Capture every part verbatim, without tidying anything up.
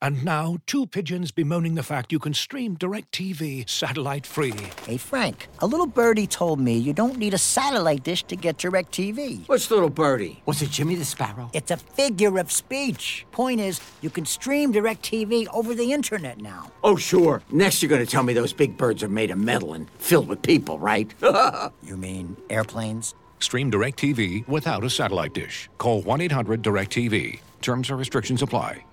And now, two pigeons bemoaning the fact you can stream DirecTV satellite-free. Hey, Frank, a little birdie told me you don't need a satellite dish to get DirecTV. What's little birdie? Was it Jimmy the Sparrow? It's a figure of speech. Point is, you can stream DirecTV over the internet now. Oh, sure. Next you're going to tell me those big birds are made of metal and filled with people, right? You mean airplanes? Stream DirecTV without a satellite dish. Call one eight hundred direct T V. Terms and restrictions apply.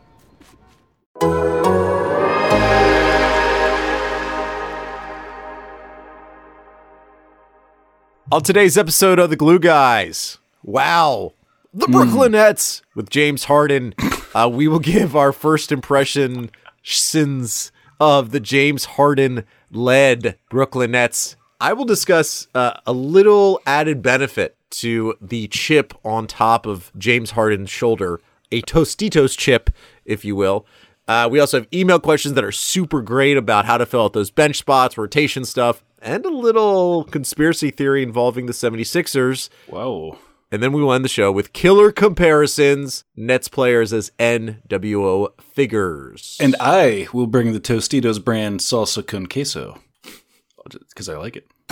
On today's episode of The Glue Guys, wow, the Brooklyn Nets with James Harden. Uh, we will give our first impression sins of the James Harden-led Brooklyn Nets. I will discuss uh, a little added benefit to the chip on top of James Harden's shoulder, a Tostitos chip, if you will. Uh, we also have email questions that are super great about how to fill out those bench spots, rotation stuff, and a little conspiracy theory involving the seventy-sixers. Whoa. And then we will end the show with killer comparisons, Nets players as N W O figures. And I will bring the Tostitos brand salsa con queso, because I like it.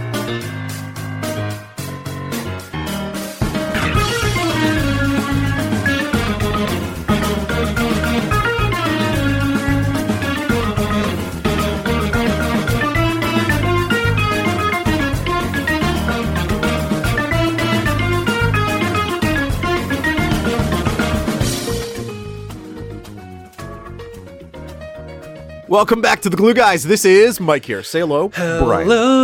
Welcome back to The Glue Guys. This is Mike here. Say hello, Brian.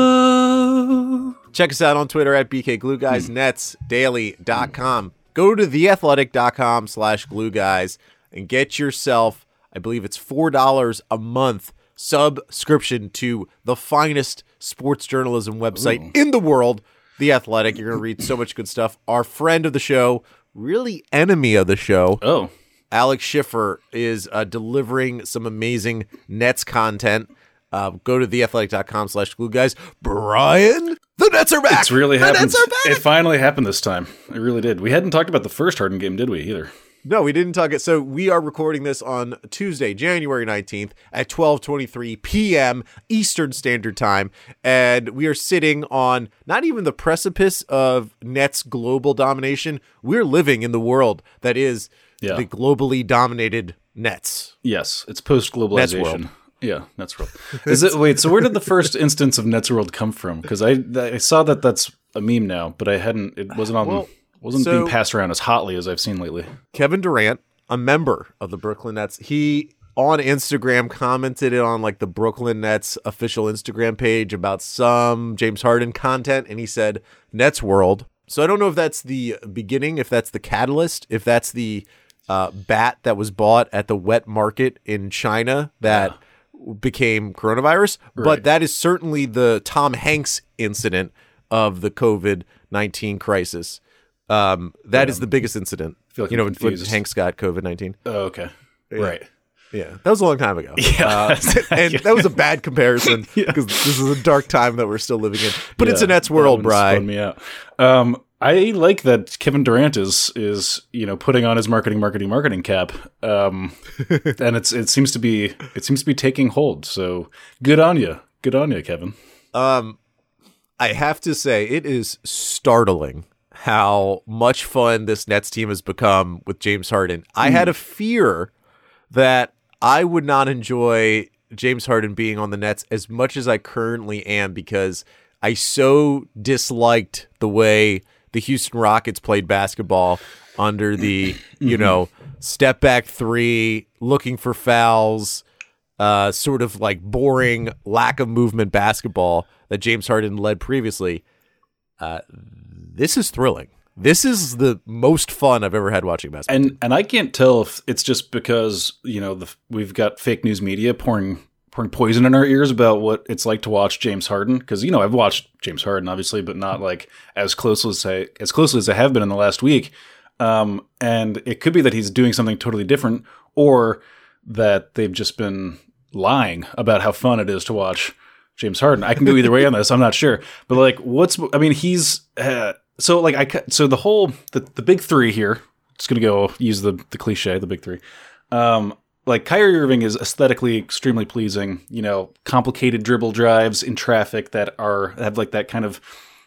Hello. Check us out on Twitter at B K Glue Guys, nets daily dot com. Go to theathletic.com slash glue guys and get yourself, I believe it's four dollars a month subscription to the finest sports journalism website Ooh. in the world, The Athletic. You're going to read so much good stuff. Our friend of the show, really enemy of the show. Oh. Alex Schiffer is uh, delivering some amazing Nets content. Uh, go to theathletic.com slash glue guys. Brian, the Nets are back. It's really the happened. Nets are back. It finally happened this time. It really did. We hadn't talked about the first Harden game, did we, either? No, we didn't talk it. So we are recording this on Tuesday, January nineteenth at twelve twenty-three p.m. Eastern Standard Time. And we are sitting on not even the precipice of Nets global domination. We're living in the world that is yeah. the globally dominated Nets. Yes, it's post-globalization. Nets world. Yeah, Nets World. Is it? Wait, so where did the first instance of Nets World come from? Because I I saw that that's a meme now, but I hadn't. It wasn't on. Well, wasn't so, being passed around as hotly as I've seen lately. Kevin Durant, a member of the Brooklyn Nets, he on Instagram commented on like the Brooklyn Nets official Instagram page about some James Harden content, and he said Nets World. So I don't know if that's the beginning, if that's the catalyst, if that's the uh, bat that was bought at the wet market in China that. Yeah. became coronavirus, right. But that is certainly the Tom Hanks incident of the COVID nineteen crisis. Um, that yeah. is the biggest incident. I feel like you I'm know, confused. when Hanks got COVID nineteen. Oh, okay. Yeah. Right. Yeah, that was a long time ago. Yeah. Uh, and that was a bad comparison because yeah. this is a dark time that we're still living in. But yeah, it's a Nets world, Brian. Spun me out. Um, I like that Kevin Durant is is you know putting on his marketing, marketing, marketing cap, um, and it's it seems to be it seems to be taking hold. So good on you, good on you, Kevin. Um, I have to say it is startling how much fun this Nets team has become with James Harden. Mm. I had a fear that I would not enjoy James Harden being on the Nets as much as I currently am because I so disliked the way the Houston Rockets played basketball under the, you know, step back three, looking for fouls, uh, sort of like boring lack of movement basketball that James Harden led previously. Uh, this is thrilling. This is the most fun I've ever had watching basketball. And and I can't tell if it's just because, you know, the, we've got fake news media pouring pouring poison in our ears about what it's like to watch James Harden. Because, you know, I've watched James Harden, obviously, but not like as closely as I, as closely as I have been in the last week. Um, and it could be that he's doing something totally different or that they've just been lying about how fun it is to watch James Harden. I can go either way on this. I'm not sure. But like, what's, I mean, he's, uh, so like, I, so the whole, the, the big three here, just going to go use the, the cliche, the big three. Um, like Kyrie Irving is aesthetically extremely pleasing. You know, complicated dribble drives in traffic that are have like that kind of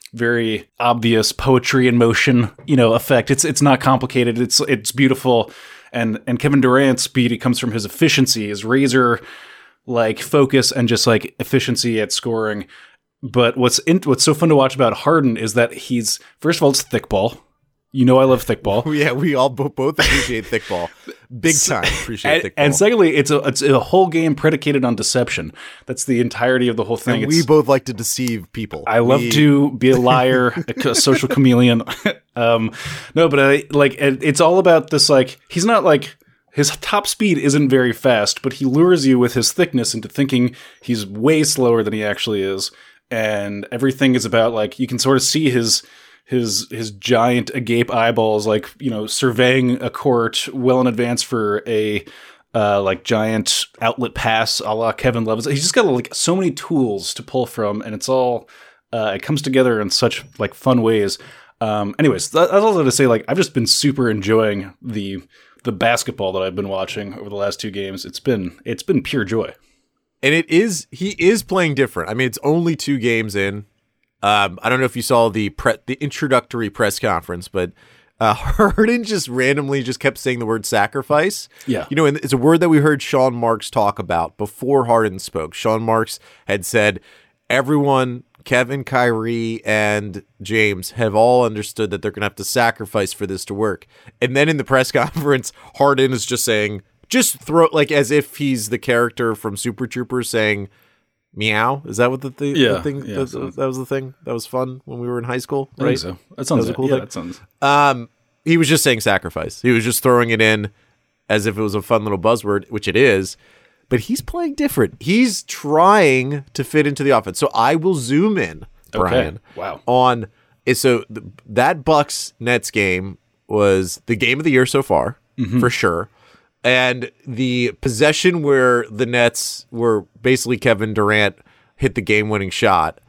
very obvious poetry in motion, you know, effect. It's it's not complicated. It's it's beautiful. And and Kevin Durant's speed, it comes from his efficiency, his razor like focus and just like efficiency at scoring. But what's in, what's so fun to watch about Harden is that he's, first of all, it's thick ball. You know I love thick ball. Yeah, we all bo- both appreciate thick ball. Big time appreciate and, thick ball. And secondly, it's a it's a whole game predicated on deception. That's the entirety of the whole thing. And we both like to deceive people. I love we... to be a liar, a social chameleon. um, no, but I, like it, it's all about this. Like he's not like his top speed isn't very fast, but he lures you with his thickness into thinking he's way slower than he actually is. And everything is about like you can sort of see his. his his giant agape eyeballs, like, you know, surveying a court well in advance for a uh, like giant outlet pass a la Kevin Love. He's just got like so many tools to pull from, and it's all uh, it comes together in such like fun ways. Um, anyways, that's also to say, like, I've just been super enjoying the the basketball that I've been watching over the last two games. It's been it's been pure joy. And it is he is playing different. I mean, it's only two games in. Um, I don't know if you saw the pre- the introductory press conference, but uh, Harden just randomly just kept saying the word sacrifice. Yeah. You know, and it's a word that we heard Sean Marks talk about before Harden spoke. Sean Marks had said, everyone, Kevin, Kyrie, and James have all understood that they're going to have to sacrifice for this to work. And then in the press conference, Harden is just saying, just throw, like as if he's the character from Super Troopers saying, meow. Is that what the, th- yeah, the thing? Yeah, that, so. that was the thing that was fun when we were in high school, I right? think so. That sounds that was a cool yeah, thing. That sounds. Um, he was just saying sacrifice. He was just throwing it in as if it was a fun little buzzword, which it is. But he's playing different. He's trying to fit into the offense. So I will zoom in, Brian. Okay. Wow. On so th- that Bucks Nets game was the game of the year so far, mm-hmm. for sure. And the possession where the Nets were basically Kevin Durant hit the game-winning shot.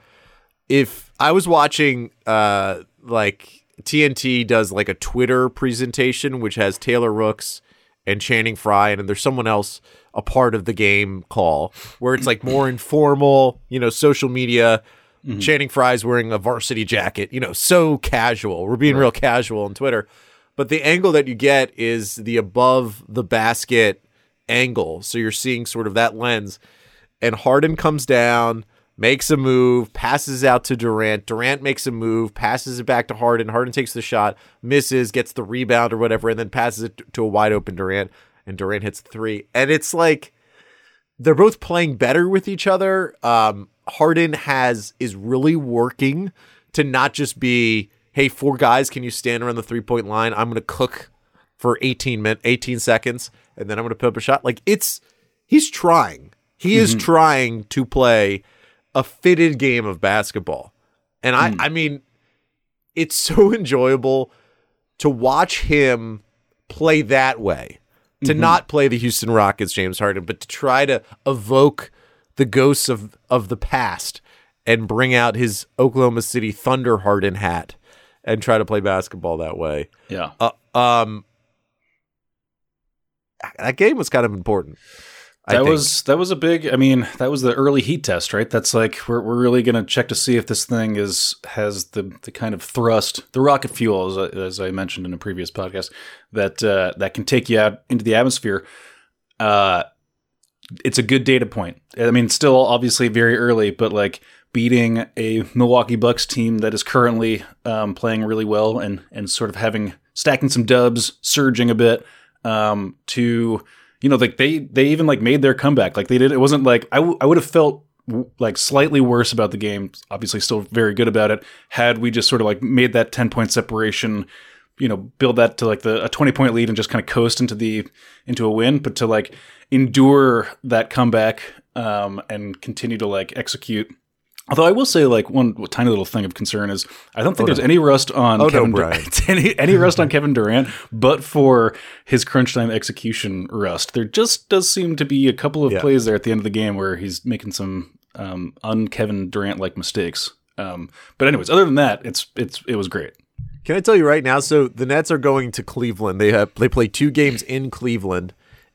If I was watching, uh, like T N T does like a Twitter presentation, which has Taylor Rooks and Channing Frye, and there's someone else a part of the game call where it's like more informal, you know, social media. Mm-hmm. Channing Frye's wearing a varsity jacket, you know, so casual. We're being right. real casual on Twitter. But the angle that you get is the above the basket angle. So you're seeing sort of that lens. And Harden comes down, makes a move, passes out to Durant. Durant makes a move, passes it back to Harden. Harden takes the shot, misses, gets the rebound or whatever, and then passes it to a wide open Durant. And Durant hits the three. And it's like they're both playing better with each other. Um, Harden has is really working to not just be, hey, four guys, can you stand around the three-point line? I'm going to cook for eighteen minutes, eighteen seconds, and then I'm going to put up a shot. Like, it's he's trying. He is mm-hmm. trying to play a fitted game of basketball. And I, mm. I mean, it's so enjoyable to watch him play that way, to mm-hmm. not play the Houston Rockets, James Harden, but to try to evoke the ghosts of, of the past and bring out his Oklahoma City Thunder Harden hat and try to play basketball that way. Yeah. Uh, um, that game was kind of important. That was that was a big. I mean, that was the early heat test, right? That's like we're we're really going to check to see if this thing is has the the kind of thrust, the rocket fuel, as, as I mentioned in a previous podcast, that uh, that can take you out into the atmosphere. Uh, it's a good data point. I mean, still obviously very early, but like beating a Milwaukee Bucks team that is currently um, playing really well and and sort of having stacking some dubs, surging a bit um, to. You know, like they, they even like made their comeback. Like they did. It wasn't like I, w- I would have felt w- like slightly worse about the game. Obviously, still very good about it. Had we just sort of like made that ten point separation, you know, build that to like the a twenty point lead and just kind of coast into the into a win. But to like endure that comeback um, and continue to like execute. Although I will say, like, one tiny little thing of concern is I don't think oh, there's no. any rust on oh, Kevin no, Durant, any, any rust on Kevin Durant, but for his crunch time execution rust. There just does seem to be a couple of yeah. plays there at the end of the game where he's making some um, un-Kevin Durant-like mistakes. Um, but anyways, other than that, it's it's it was great. Can I tell you right now? So the Nets are going to Cleveland. They have they play two games in Cleveland.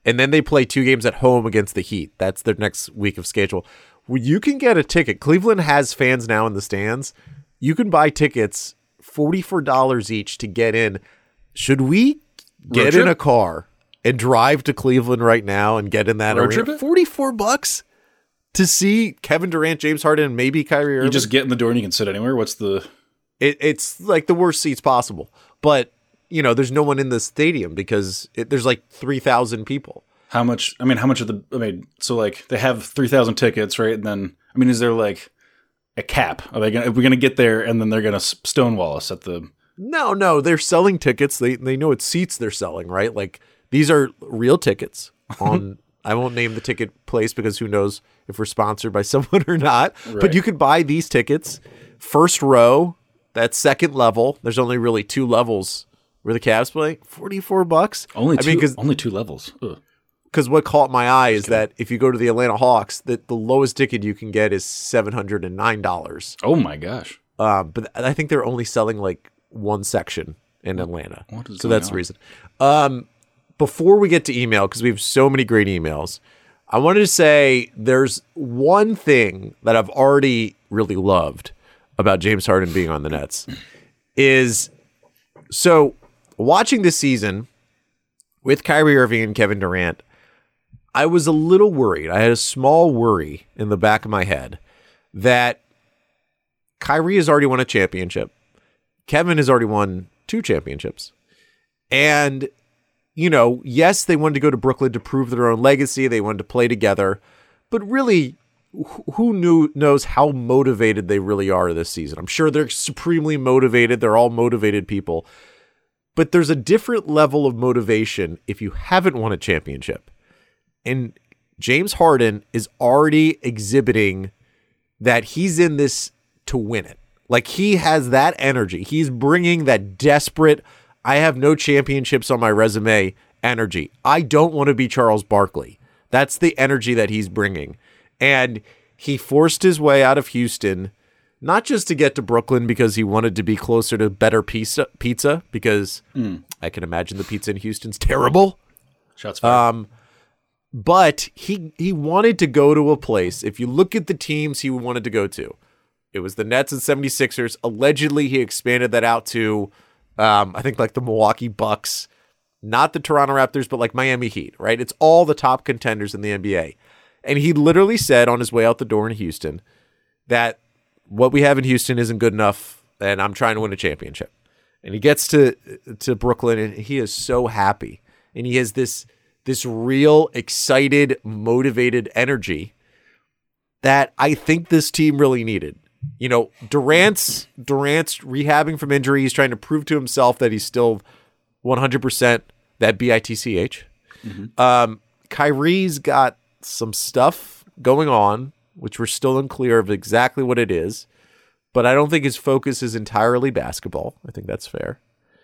And then they play two games at home against the Heat. That's their next week of schedule. Well, you can get a ticket. Cleveland has fans now in the stands. You can buy tickets forty-four dollars each to get in. Should we get in a car and drive to Cleveland right now and get in that Road arena? trip it? forty-four bucks to see Kevin Durant, James Harden, and maybe Kyrie Irving. You just get in the door and you can sit anywhere. What's the... It, it's like the worst seats possible. But, you know, there's no one in the stadium because it, there's like three thousand people. How much, I mean, how much of the, I mean, so like they have three thousand tickets, right? And then, I mean, is there like a cap? Are they going to, are we going to get there and then they're going to stonewall us at the... No, no, they're selling tickets. They they know it's seats they're selling, right? Like these are real tickets on, I won't name the ticket place because who knows if we're sponsored by someone or not. Right. But you could buy these tickets, first row, that's second level. There's only really two levels where the Cavs play. forty-four bucks. Only I two, mean, cause, only two levels. Ugh. Because what caught my eye is that if you go to the Atlanta Hawks, that the lowest ticket you can get is seven hundred nine dollars. Oh my gosh. Um, but I think they're only selling like one section in Atlanta. What is so going that's on? the reason. Um, before we get to email, because we have so many great emails, I wanted to say there's one thing that I've already really loved about James Harden being on the Nets is so watching this season with Kyrie Irving and Kevin Durant, I was a little worried. I had a small worry in the back of my head that Kyrie has already won a championship. Kevin has already won two championships. And, you know, yes, they wanted to go to Brooklyn to prove their own legacy. They wanted to play together. But really, who knew knows how motivated they really are this season? I'm sure they're supremely motivated. They're all motivated people. But there's a different level of motivation if you haven't won a championship. And James Harden is already exhibiting that he's in this to win it. Like he has that energy. He's bringing that desperate, I have no championships on my resume energy. I don't want to be Charles Barkley. That's the energy that he's bringing. And he forced his way out of Houston, not just to get to Brooklyn because he wanted to be closer to better pizza, pizza because mm. I can imagine the pizza in Houston's terrible. Shots fired. Um, but he he wanted to go to a place. If you look at the teams he wanted to go to, it was the Nets and seventy-sixers. Allegedly, he expanded that out to, um, I think, like the Milwaukee Bucks, not the Toronto Raptors, but like Miami Heat, right? It's all the top contenders in the N B A. And he literally said on his way out the door in Houston that what we have in Houston isn't good enough, and I'm trying to win a championship. And he gets to to Brooklyn, and he is so happy. And he has this this real excited, motivated energy that I think this team really needed. You know, Durant's Durant's rehabbing from injury. He's trying to prove to himself that he's still one hundred percent that B I T C H. Mm-hmm. Um, Kyrie's got some stuff going on, which we're still unclear of exactly what it is, but I don't think his focus is entirely basketball. I think that's fair.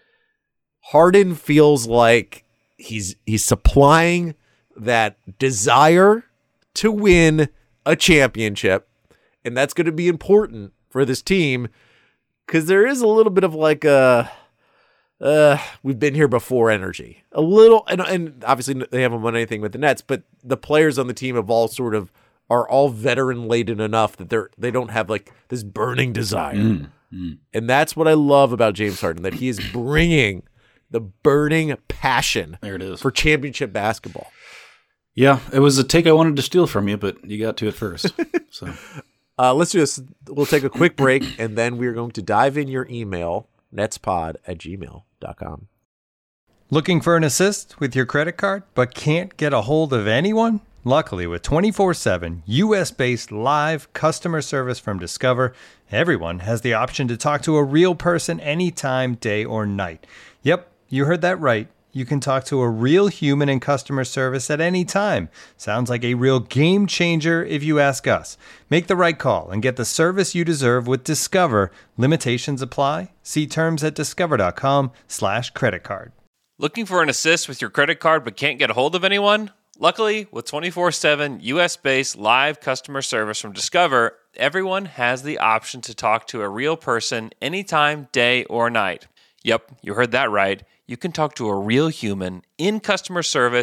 Harden feels like he's he's supplying that desire to win a championship, and that's going to be important for this team because there is a little bit of like a uh, we've been here before energy. A little, and, and obviously they haven't won anything with the Nets, but the players on the team have all sort of are all veteran laden enough that they're they don't have like this burning desire. Mm, mm. And that's what I love about James Harden, that he is bringing the burning passion there it is. For championship basketball. Yeah, it was a take I wanted to steal from you, but you got to it first. So uh, let's do this. We'll take a quick break, and then we're going to dive in your email, netspod at gmail dot com. Looking for an assist with your credit card, but can't get a hold of anyone? Luckily, with twenty-four seven U S-based live customer service from Discover, everyone has the option to talk to a real person anytime, day or night. Yep, you heard that right. You can talk to a real human in customer service at any time. Sounds like a real game changer if you ask us. Make the right call and get the service you deserve with Discover. Limitations apply. See terms at discover.com slash credit card. Looking for an assist with your credit card but can't get a hold of anyone? Luckily, with twenty-four seven U S-based live customer service from Discover, everyone has the option to talk to a real person anytime, day or night. Yep, you heard that right. You can talk to a real human in customer service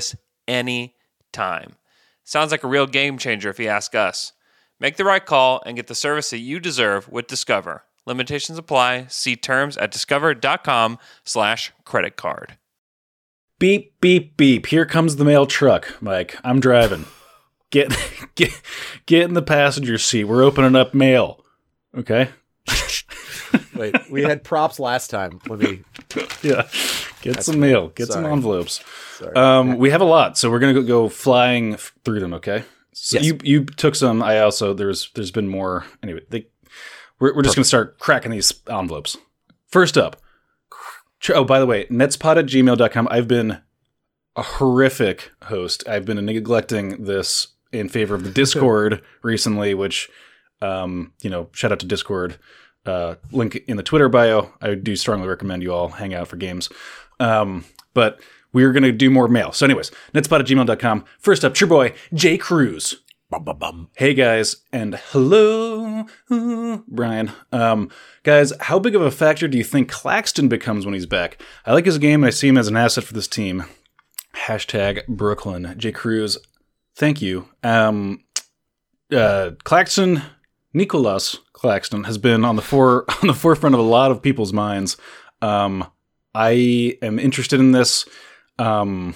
any time. Sounds like a real game changer if you ask us. Make the right call and get the service that you deserve with Discover. Limitations apply. See terms at discover.com slash credit card. Beep, beep, beep. Here comes the mail truck, Mike. I'm driving. Get get get in the passenger seat. We're opening up mail. Okay? Wait, we had props last time. Let me. Yeah. Get That's some mail. Get Sorry. some envelopes. Sorry. Um, we have a lot, so we're gonna go, go flying f- through them. Okay. So Yes. you you took some. I also there's there's been more. Anyway, they, we're we're just gonna start cracking these envelopes. First up. Oh, by the way, netspod at gmail dot com. I've been a horrific host. I've been neglecting this in favor of the Discord recently, which, um, you know, shout out to Discord. Uh, link in the Twitter bio. I do strongly recommend you all hang out for games. Um, but we're going to do more mail. So anyways, netspot at gmail dot com. First up, your boy, Jay Cruz. Bum, bum, bum. Hey guys, and hello, uh, Brian. Um, guys, how big of a factor do you think Claxton becomes when he's back? I like his game and I see him as an asset for this team. Hashtag Brooklyn. Jay Cruz, thank you. Um, uh, Claxton, Nicholas Claxton has been on the fore on the forefront of a lot of people's minds. Um, I am interested in this. Um,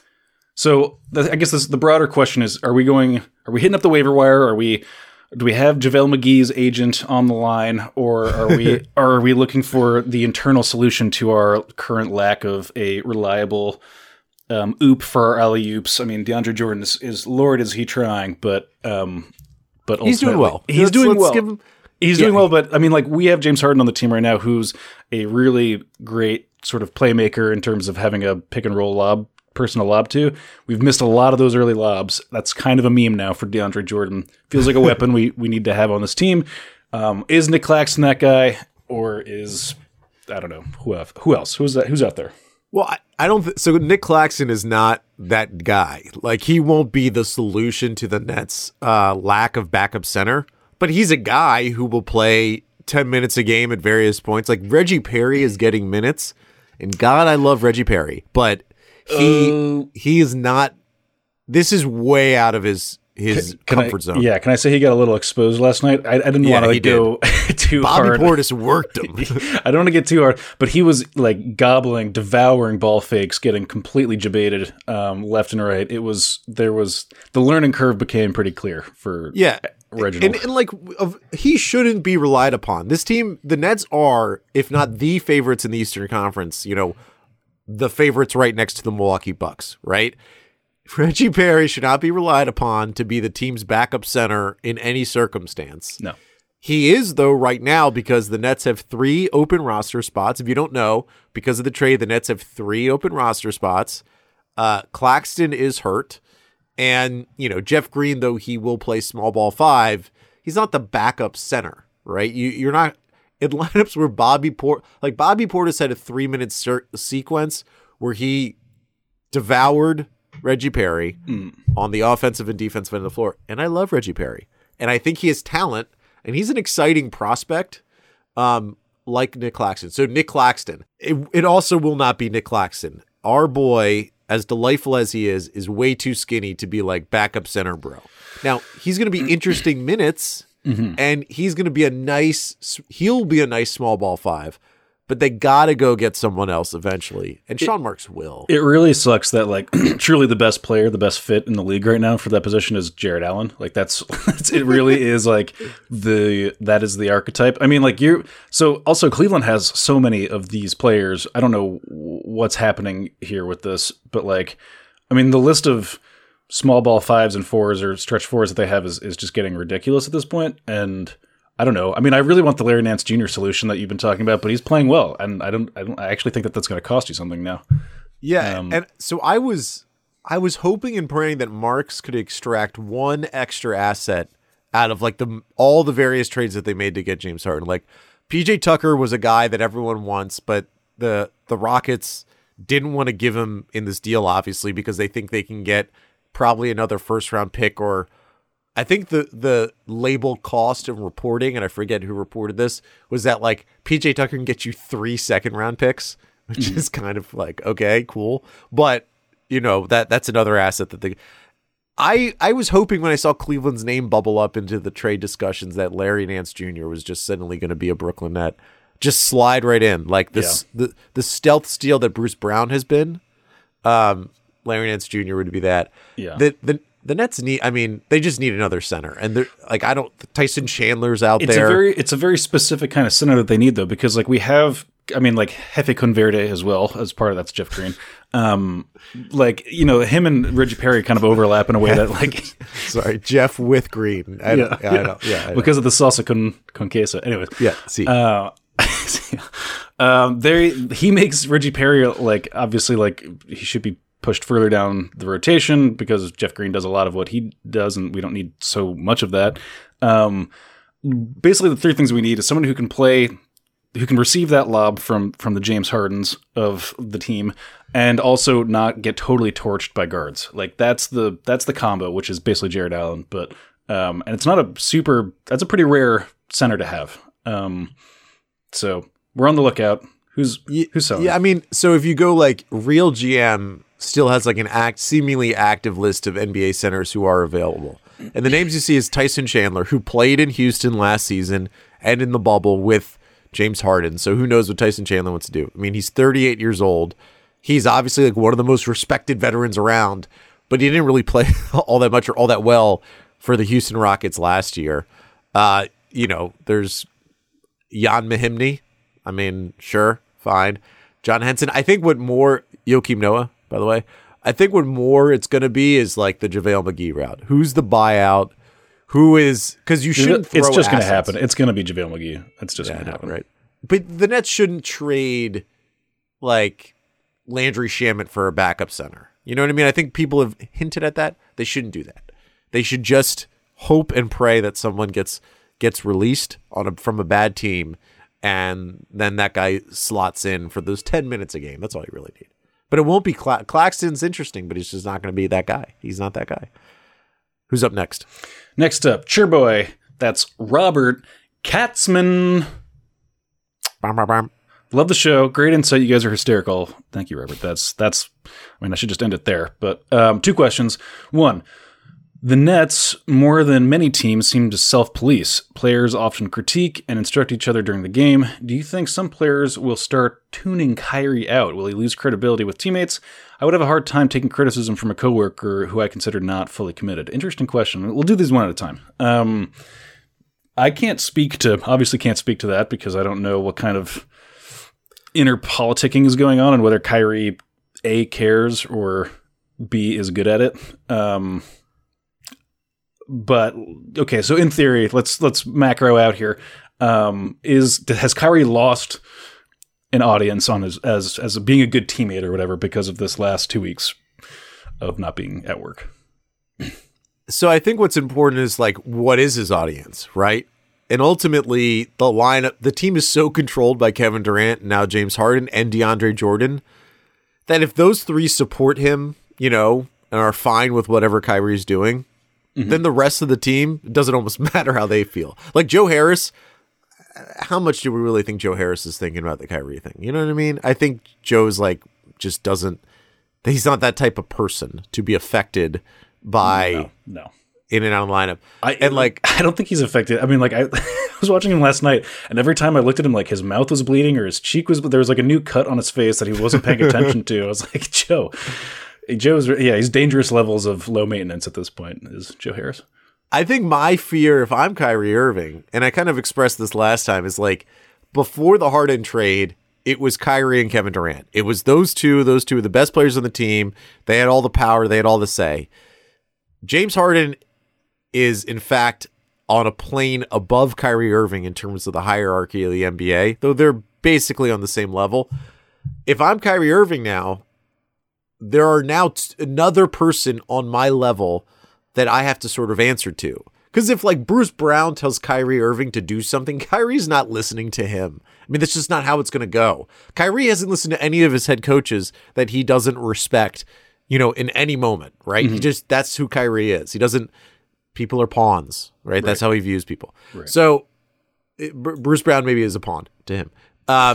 so th- I guess this, the broader question is: Are we going? Are we hitting up the waiver wire? Are we? Do we have JaVale McGee's agent on the line, or are we? or are we looking for the internal solution to our current lack of a reliable um, oop for our alley oops? I mean, DeAndre Jordan is, is Lord is he trying, but um, but He's doing well. He's Let's- doing let's well. give him- He's Yeah. doing well, but I mean, like, we have James Harden on the team right now, who's a really great sort of playmaker in terms of having a pick and roll lob person to lob to. We've missed a lot of those early lobs. That's kind of a meme now for DeAndre Jordan. Feels like a weapon we we need to have on this team. Um, is Nick Claxton that guy, or is I don't know who else? Who else? Who's that? Who's out there? Well, I, I don't. Th- so Nick Claxton is not that guy. Like, he won't be the solution to the Nets' uh, lack of backup center. But he's a guy who will play ten minutes a game at various points. Like, Reggie Perry is getting minutes, and God, I love Reggie Perry, but he Uh, he is not. This is way out of his his Can comfort I, zone. Yeah, can I say he got a little exposed last night? I, I didn't Yeah, want to he like, go too Bobby hard. Portis worked him. I don't want to get too hard, but he was like gobbling, devouring ball fakes, getting completely debated um, left and right. It was there was the learning curve became pretty clear for Yeah. Reginald. And, and like, of, he shouldn't be relied upon. This team, the Nets are, if not the favorites in the Eastern Conference, you know, the favorites right next to the Milwaukee Bucks, right? Reggie Perry should not be relied upon to be the team's backup center in any circumstance. No. He is, though, right now, because the Nets have three open roster spots. If you don't know, because of the trade, the Nets have three open roster spots. Uh, Claxton is hurt. And, you know, Jeff Green, though he will play small ball five, he's not the backup center, right? You, you're not in lineups where Bobby Port, like Bobby Portis had a three minute ser- sequence where he devoured Reggie Perry mm. on the offensive and defensive end of the floor. And I love Reggie Perry. And I think he has talent, and he's an exciting prospect, um, like Nick Claxton. So Nick Claxton, it, it also will not be Nick Claxton. Our boy, as delightful as he is, is way too skinny to be like backup center bro. Now, he's going to be interesting minutes, mm-hmm. and he's going to be a nice, he'll be a nice small ball five, but they got to go get someone else eventually. And Sean it, Marks will. It really sucks that, like, truly the best player, the best fit in the league right now for that position is Jared Allen. Like, that's, it really is like the, that is the archetype. I mean, like, you're, so also Cleveland has so many of these players. I don't know what's happening here with this, but like, I mean, the list of small ball fives and fours or stretch fours that they have is, is just getting ridiculous at this point. And I don't know. I mean, I really want the Larry Nance Junior solution that you've been talking about, but he's playing well, and I don't. I don't. I actually think that that's going to cost you something now. Yeah, um, and so I was, I was hoping and praying that Marks could extract one extra asset out of like the all the various trades that they made to get James Harden. Like P J Tucker was a guy that everyone wants, but the the Rockets didn't want to give him in this deal, obviously, because they think they can get probably another first round pick or. I think the the label cost of reporting, and I forget who reported this, was that like P J Tucker can get you three second round picks, which mm-hmm. is kind of like, okay, cool. But you know, that that's another asset that they. I I was hoping when I saw Cleveland's name bubble up into the trade discussions that Larry Nance Junior was just suddenly going to be a Brooklyn Net, just slide right in like this yeah. the the stealth steal that Bruce Brown has been. Um, Larry Nance Junior would be that. Yeah. The the the Nets need. I mean, they just need another center, and they're like I don't. Tyson Chandler's out it's there. A very, it's a very specific kind of center that they need though, because like we have. I mean, like Jefe Converde as well as part of that's Jeff Green. Um, like you know, him and Reggie Perry kind of overlap in a way that like, sorry, Jeff with Green. I yeah, yeah, I know, yeah, I know. Because of the salsa con con queso. Anyways, yeah. See, uh, um, there he makes Reggie Perry like obviously like he should be pushed further down the rotation because Jeff Green does a lot of what he does, and we don't need so much of that. Um, basically, the three things we need is someone who can play. Who can receive that lob from from the James Hardens of the team, and also not get totally torched by guards. Like that's the that's the combo, which is basically Jared Allen. But um, and it's not a super. That's a pretty rare center to have. Um, so we're on the lookout. Who's who's selling? Yeah, I mean, so if you go like Real G M still has like an act seemingly active list of N B A centers who are available, and the names you see is Tyson Chandler, who played in Houston last season and in the bubble with James Harden. So who knows what Tyson Chandler wants to do? I mean, he's thirty-eight years old. He's obviously like one of the most respected veterans around, but he didn't really play all that much or all that well for the Houston Rockets last year. Uh, you know, there's Jan Mahimny. I mean, sure, fine. John Henson. I think what more Joakim Noah, by the way. I think what more it's going to be is like the JaVale McGee route. Who's the buyout? Who is because you shouldn't. Throw it's just going to assets. happen. It's going to be JaVale McGee. It's just yeah, going to happen, right? But the Nets shouldn't trade like Landry Shamet for a backup center. You know what I mean? I think people have hinted at that. They shouldn't do that. They should just hope and pray that someone gets gets released on a, from a bad team, and then that guy slots in for those ten minutes a game. That's all you really need. But it won't be Cla- Claxton's interesting, but he's just not going to be that guy. He's not that guy. Who's up next? Next up, Cheerboy. That's Robert Katzman. Bam, bam, bam. Love the show. Great insight. You guys are hysterical. Thank you, Robert. That's, that's, I mean, I should just end it there. But um, two questions. One, the Nets, more than many teams, seem to self-police. Players often critique and instruct each other during the game. Do you think some players will start tuning Kyrie out? Will he lose credibility with teammates? I would have a hard time taking criticism from a coworker who I consider not fully committed. Interesting question. We'll do these one at a time. Um, I can't speak to, obviously can't speak to that because I don't know what kind of inner politicking is going on and whether Kyrie A cares or B is good at it. Um, but okay, so in theory, let's let's macro out here. Um, is has Kyrie lost an audience on his as as being a good teammate or whatever because of this last two weeks of not being at work? So I think what's important is like, what is his audience, right? And ultimately, the lineup, the team is so controlled by Kevin Durant, now James Harden, and DeAndre Jordan, that if those three support him, you know, and are fine with whatever Kyrie's doing, mm-hmm. then the rest of the team, it doesn't almost matter how they feel. Like Joe Harris, how much do we really think Joe Harris is thinking about the Kyrie thing? You know what I mean? I think Joe's like, just doesn't, he's not that type of person to be affected by no, no. in and out of the lineup. I, and like, I don't think he's affected. I mean, like I, I was watching him last night and every time I looked at him, like his mouth was bleeding or his cheek was, there was like a new cut on his face that he wasn't paying attention to. I was like, Joe, Joe's, yeah, he's dangerous levels of low maintenance at this point is Joe Harris. I think my fear if I'm Kyrie Irving, and I kind of expressed this last time, is like before the Harden trade, it was Kyrie and Kevin Durant. It was those two, those two are the best players on the team. They had all the power. They had all the say. James Harden is, in fact, on a plane above Kyrie Irving in terms of the hierarchy of the N B A, though they're basically on the same level. If I'm Kyrie Irving now, there are now t- another person on my level that I have to sort of answer to. Because if like Bruce Brown tells Kyrie Irving to do something, Kyrie's not listening to him. I mean, that's just not how it's going to go. Kyrie hasn't listened to any of his head coaches that he doesn't respect, you know, in any moment, right? Mm-hmm. He just, that's who Kyrie is. He doesn't, people are pawns, right? right. That's how he views people. Right. So it, Bruce Brown maybe is a pawn to him. Um,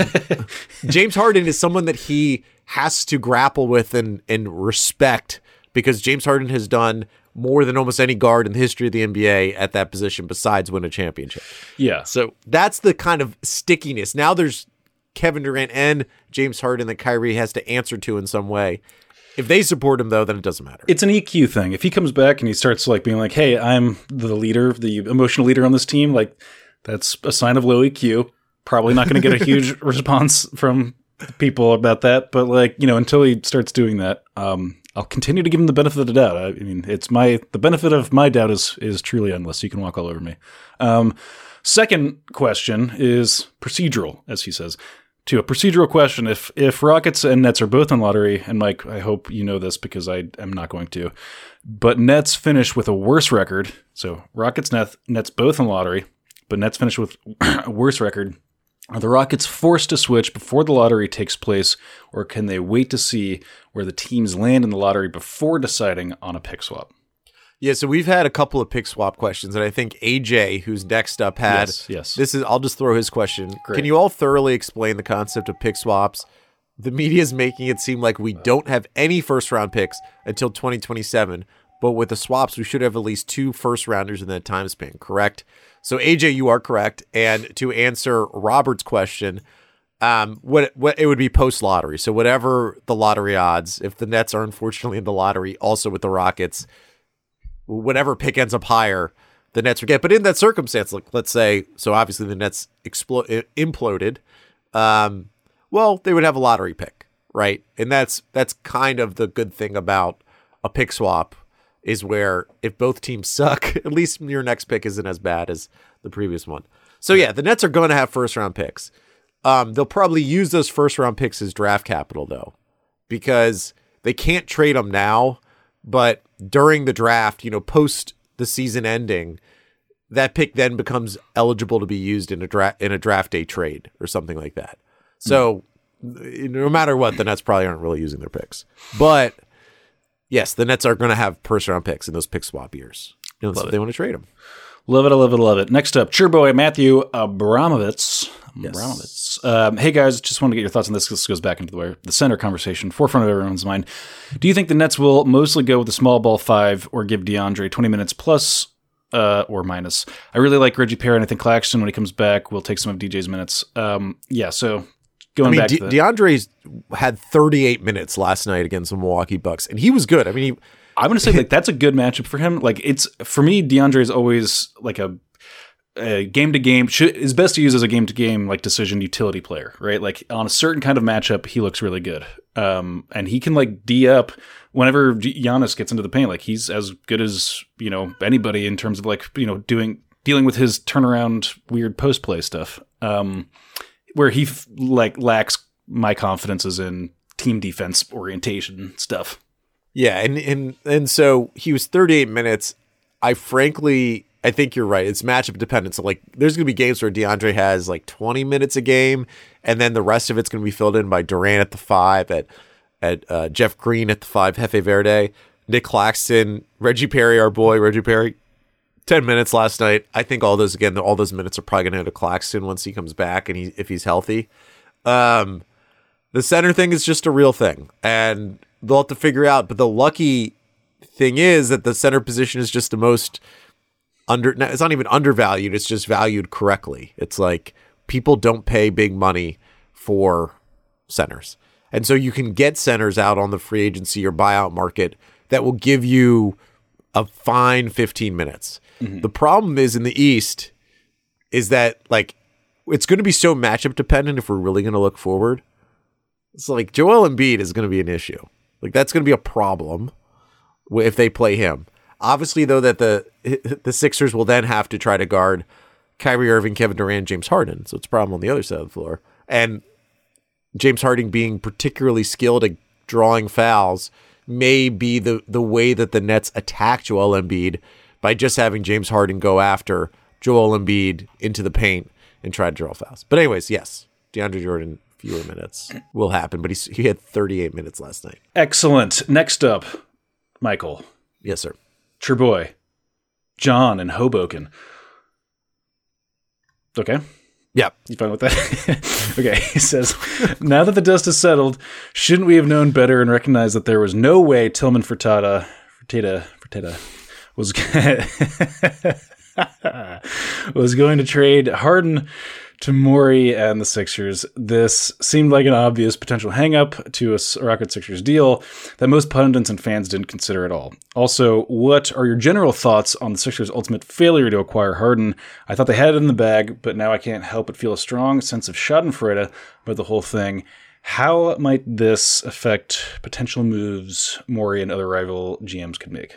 James Harden is someone that he has to grapple with and, and respect because James Harden has done more than almost any guard in the history of the N B A at that position besides win a championship. Yeah. So that's the kind of stickiness. Now there's Kevin Durant and James Harden that Kyrie has to answer to in some way. If they support him, though, then it doesn't matter. It's an E Q thing. If he comes back and he starts like being like, hey, I'm the leader, the emotional leader on this team, like that's a sign of low E Q. Probably not going to get a huge response from people about that. But like, you know, until he starts doing that, um, I'll continue to give him the benefit of the doubt. I, I mean, it's my, the benefit of my doubt is, is truly endless. You can walk all over me. Um, second question is procedural, as he says. To a procedural question, if if Rockets and Nets are both in lottery, and Mike, I hope you know this because I am not going to, but Nets finish with a worse record, so Rockets, Nets, Nets both in lottery, but Nets finish with a worse record, are the Rockets forced to switch before the lottery takes place, or can they wait to see where the teams land in the lottery before deciding on a pick swap? Yeah, so we've had a couple of pick swap questions, and I think A J, who's next up, had Yes, yes. This is. I'll just throw his question. Great. Can you all thoroughly explain the concept of pick swaps? The media is making it seem like we don't have any first round picks until twenty twenty-seven, but with the swaps, we should have at least two first rounders in that time span. Correct? So A J, you are correct. And to answer Robert's question, um, what what it would be post lottery. So whatever the lottery odds, if the Nets are unfortunately in the lottery, also with the Rockets, whatever pick ends up higher, the Nets would get. But in that circumstance, like let's say, so obviously the Nets explo- imploded. Um, well, they would have a lottery pick, right? And that's that's kind of the good thing about a pick swap is where if both teams suck, at least your next pick isn't as bad as the previous one. So yeah, the Nets are going to have first round picks. Um, they'll probably use those first round picks as draft capital though, because they can't trade them now. But during the draft, you know, post the season ending, that pick then becomes eligible to be used in a draft in a draft day trade or something like that. So mm. no matter what, the Nets probably aren't really using their picks. But yes, the Nets are going to have first round picks in those pick swap years. You know, if they want to trade them. Love it, I love it, I love it. Next up, cheer boy Matthew Abramovitz. Yes. Abramovitz. Um, hey guys, just want to get your thoughts on this. This goes back into the, the center conversation, forefront of everyone's mind. Do you think the Nets will mostly go with the small ball five or give DeAndre twenty minutes plus uh, or minus? I really like Reggie Perry, and I think Claxton, when he comes back, will take some of D J's minutes. Um, yeah, so going I mean, back De- to that. DeAndre's had thirty-eight minutes last night against the Milwaukee Bucks, and he was good. I mean, he, I'm going to say like that's a good matchup for him. Like it's for me, DeAndre is always like a, a game to game should is best to use as a game to game like decision utility player, right? Like on a certain kind of matchup, he looks really good, um, and he can like D up whenever Giannis gets into the paint. Like he's as good as you know anybody in terms of like you know doing dealing with his turnaround weird post play stuff. Um, where he f- like lacks my confidence is in team defense orientation stuff. yeah, and and and so he was thirty-eight minutes. I frankly, I think you're right. It's matchup dependent. So like, there's going to be games where DeAndre has like twenty minutes a game, and then the rest of it's going to be filled in by Durant at the five, at at uh, Jeff Green at the five, Jefe Verde, Nick Claxton, Reggie Perry, our boy Reggie Perry. ten minutes last night. I think all those, again, all those minutes are probably going to go to Claxton once he comes back and he if he's healthy. Um, the center thing is just a real thing, and they'll have to figure out. But the lucky thing is that the center position is just the most under. It's not even undervalued. It's just valued correctly. It's like people don't pay big money for centers, and so you can get centers out on the free agency or buyout market that will give you a fine fifteen minutes. Mm-hmm. The problem is in the East is that like it's going to be so matchup dependent if we're really going to look forward. It's like Joel Embiid is going to be an issue. Like that's going to be a problem if they play him. Obviously, though, that the the Sixers will then have to try to guard Kyrie Irving, Kevin Durant, James Harden. So it's a problem on the other side of the floor. And James Harden being particularly skilled at drawing fouls may be the, the way that the Nets attack Joel Embiid by just having James Harden go after Joel Embiid into the paint and try to draw fouls. But anyways, yes, DeAndre Jordan, fewer minutes will happen, but he, he had thirty-eight minutes last night. Excellent. Next up, Michael. Yes, sir. True boy. John in Hoboken. Okay. Yeah. You fine with that? Okay. He says, now that the dust has settled, shouldn't we have known better and recognized that there was no way Tillman Fertitta, Fertitta, Fertitta was was going to trade Harden to Morey and the Sixers? This seemed like an obvious potential hang-up to a Rockets Sixers deal that most pundits and fans didn't consider at all. Also, what are your general thoughts on the Sixers' ultimate failure to acquire Harden? I thought they had it in the bag, but now I can't help but feel a strong sense of schadenfreude about the whole thing. How might this affect potential moves Morey and other rival G Ms could make?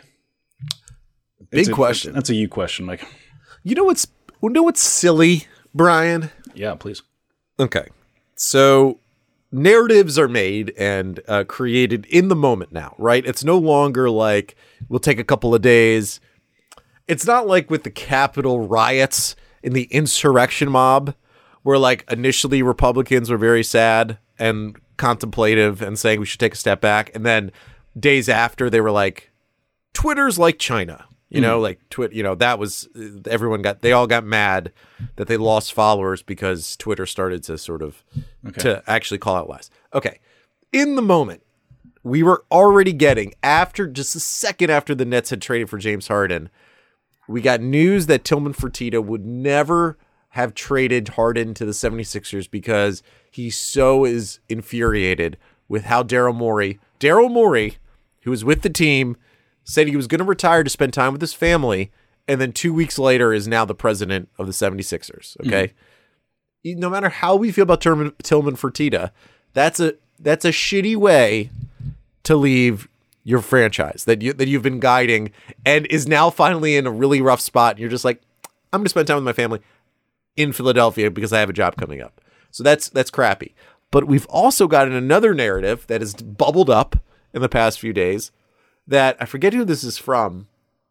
Big It's a, question. That's a you question, Mike. You know what's you know what's silly, Brian? Yeah, please. Okay. So narratives are made and uh, created in the moment now, right? It's no longer like we'll take a couple of days. It's not like with the Capitol riots in the insurrection mob, where like initially Republicans were very sad and contemplative and saying we should take a step back. And then days after they were like, Twitter's like China. You know, mm. like Twitter, you know, that was, everyone got, they all got mad that they lost followers because Twitter started to sort of, okay. to actually call out lies. Okay. In the moment, we were already getting, after just a second after the Nets had traded for James Harden, we got news that Tillman Fertitta would never have traded Harden to the seventy-sixers because he so is infuriated with how Daryl Morey, Daryl Morey, who was with the team, said he was going to retire to spend time with his family, and then two weeks later is now the president of the seventy-sixers, okay? Mm-hmm. No matter how we feel about Tillman, Tillman Fertitta, that's a that's a shitty way to leave your franchise that, you, that you've been guiding and is now finally in a really rough spot. And you're just like, I'm going to spend time with my family in Philadelphia because I have a job coming up. So that's that's crappy. But we've also gotten another narrative that has bubbled up in the past few days that I forget who this is from,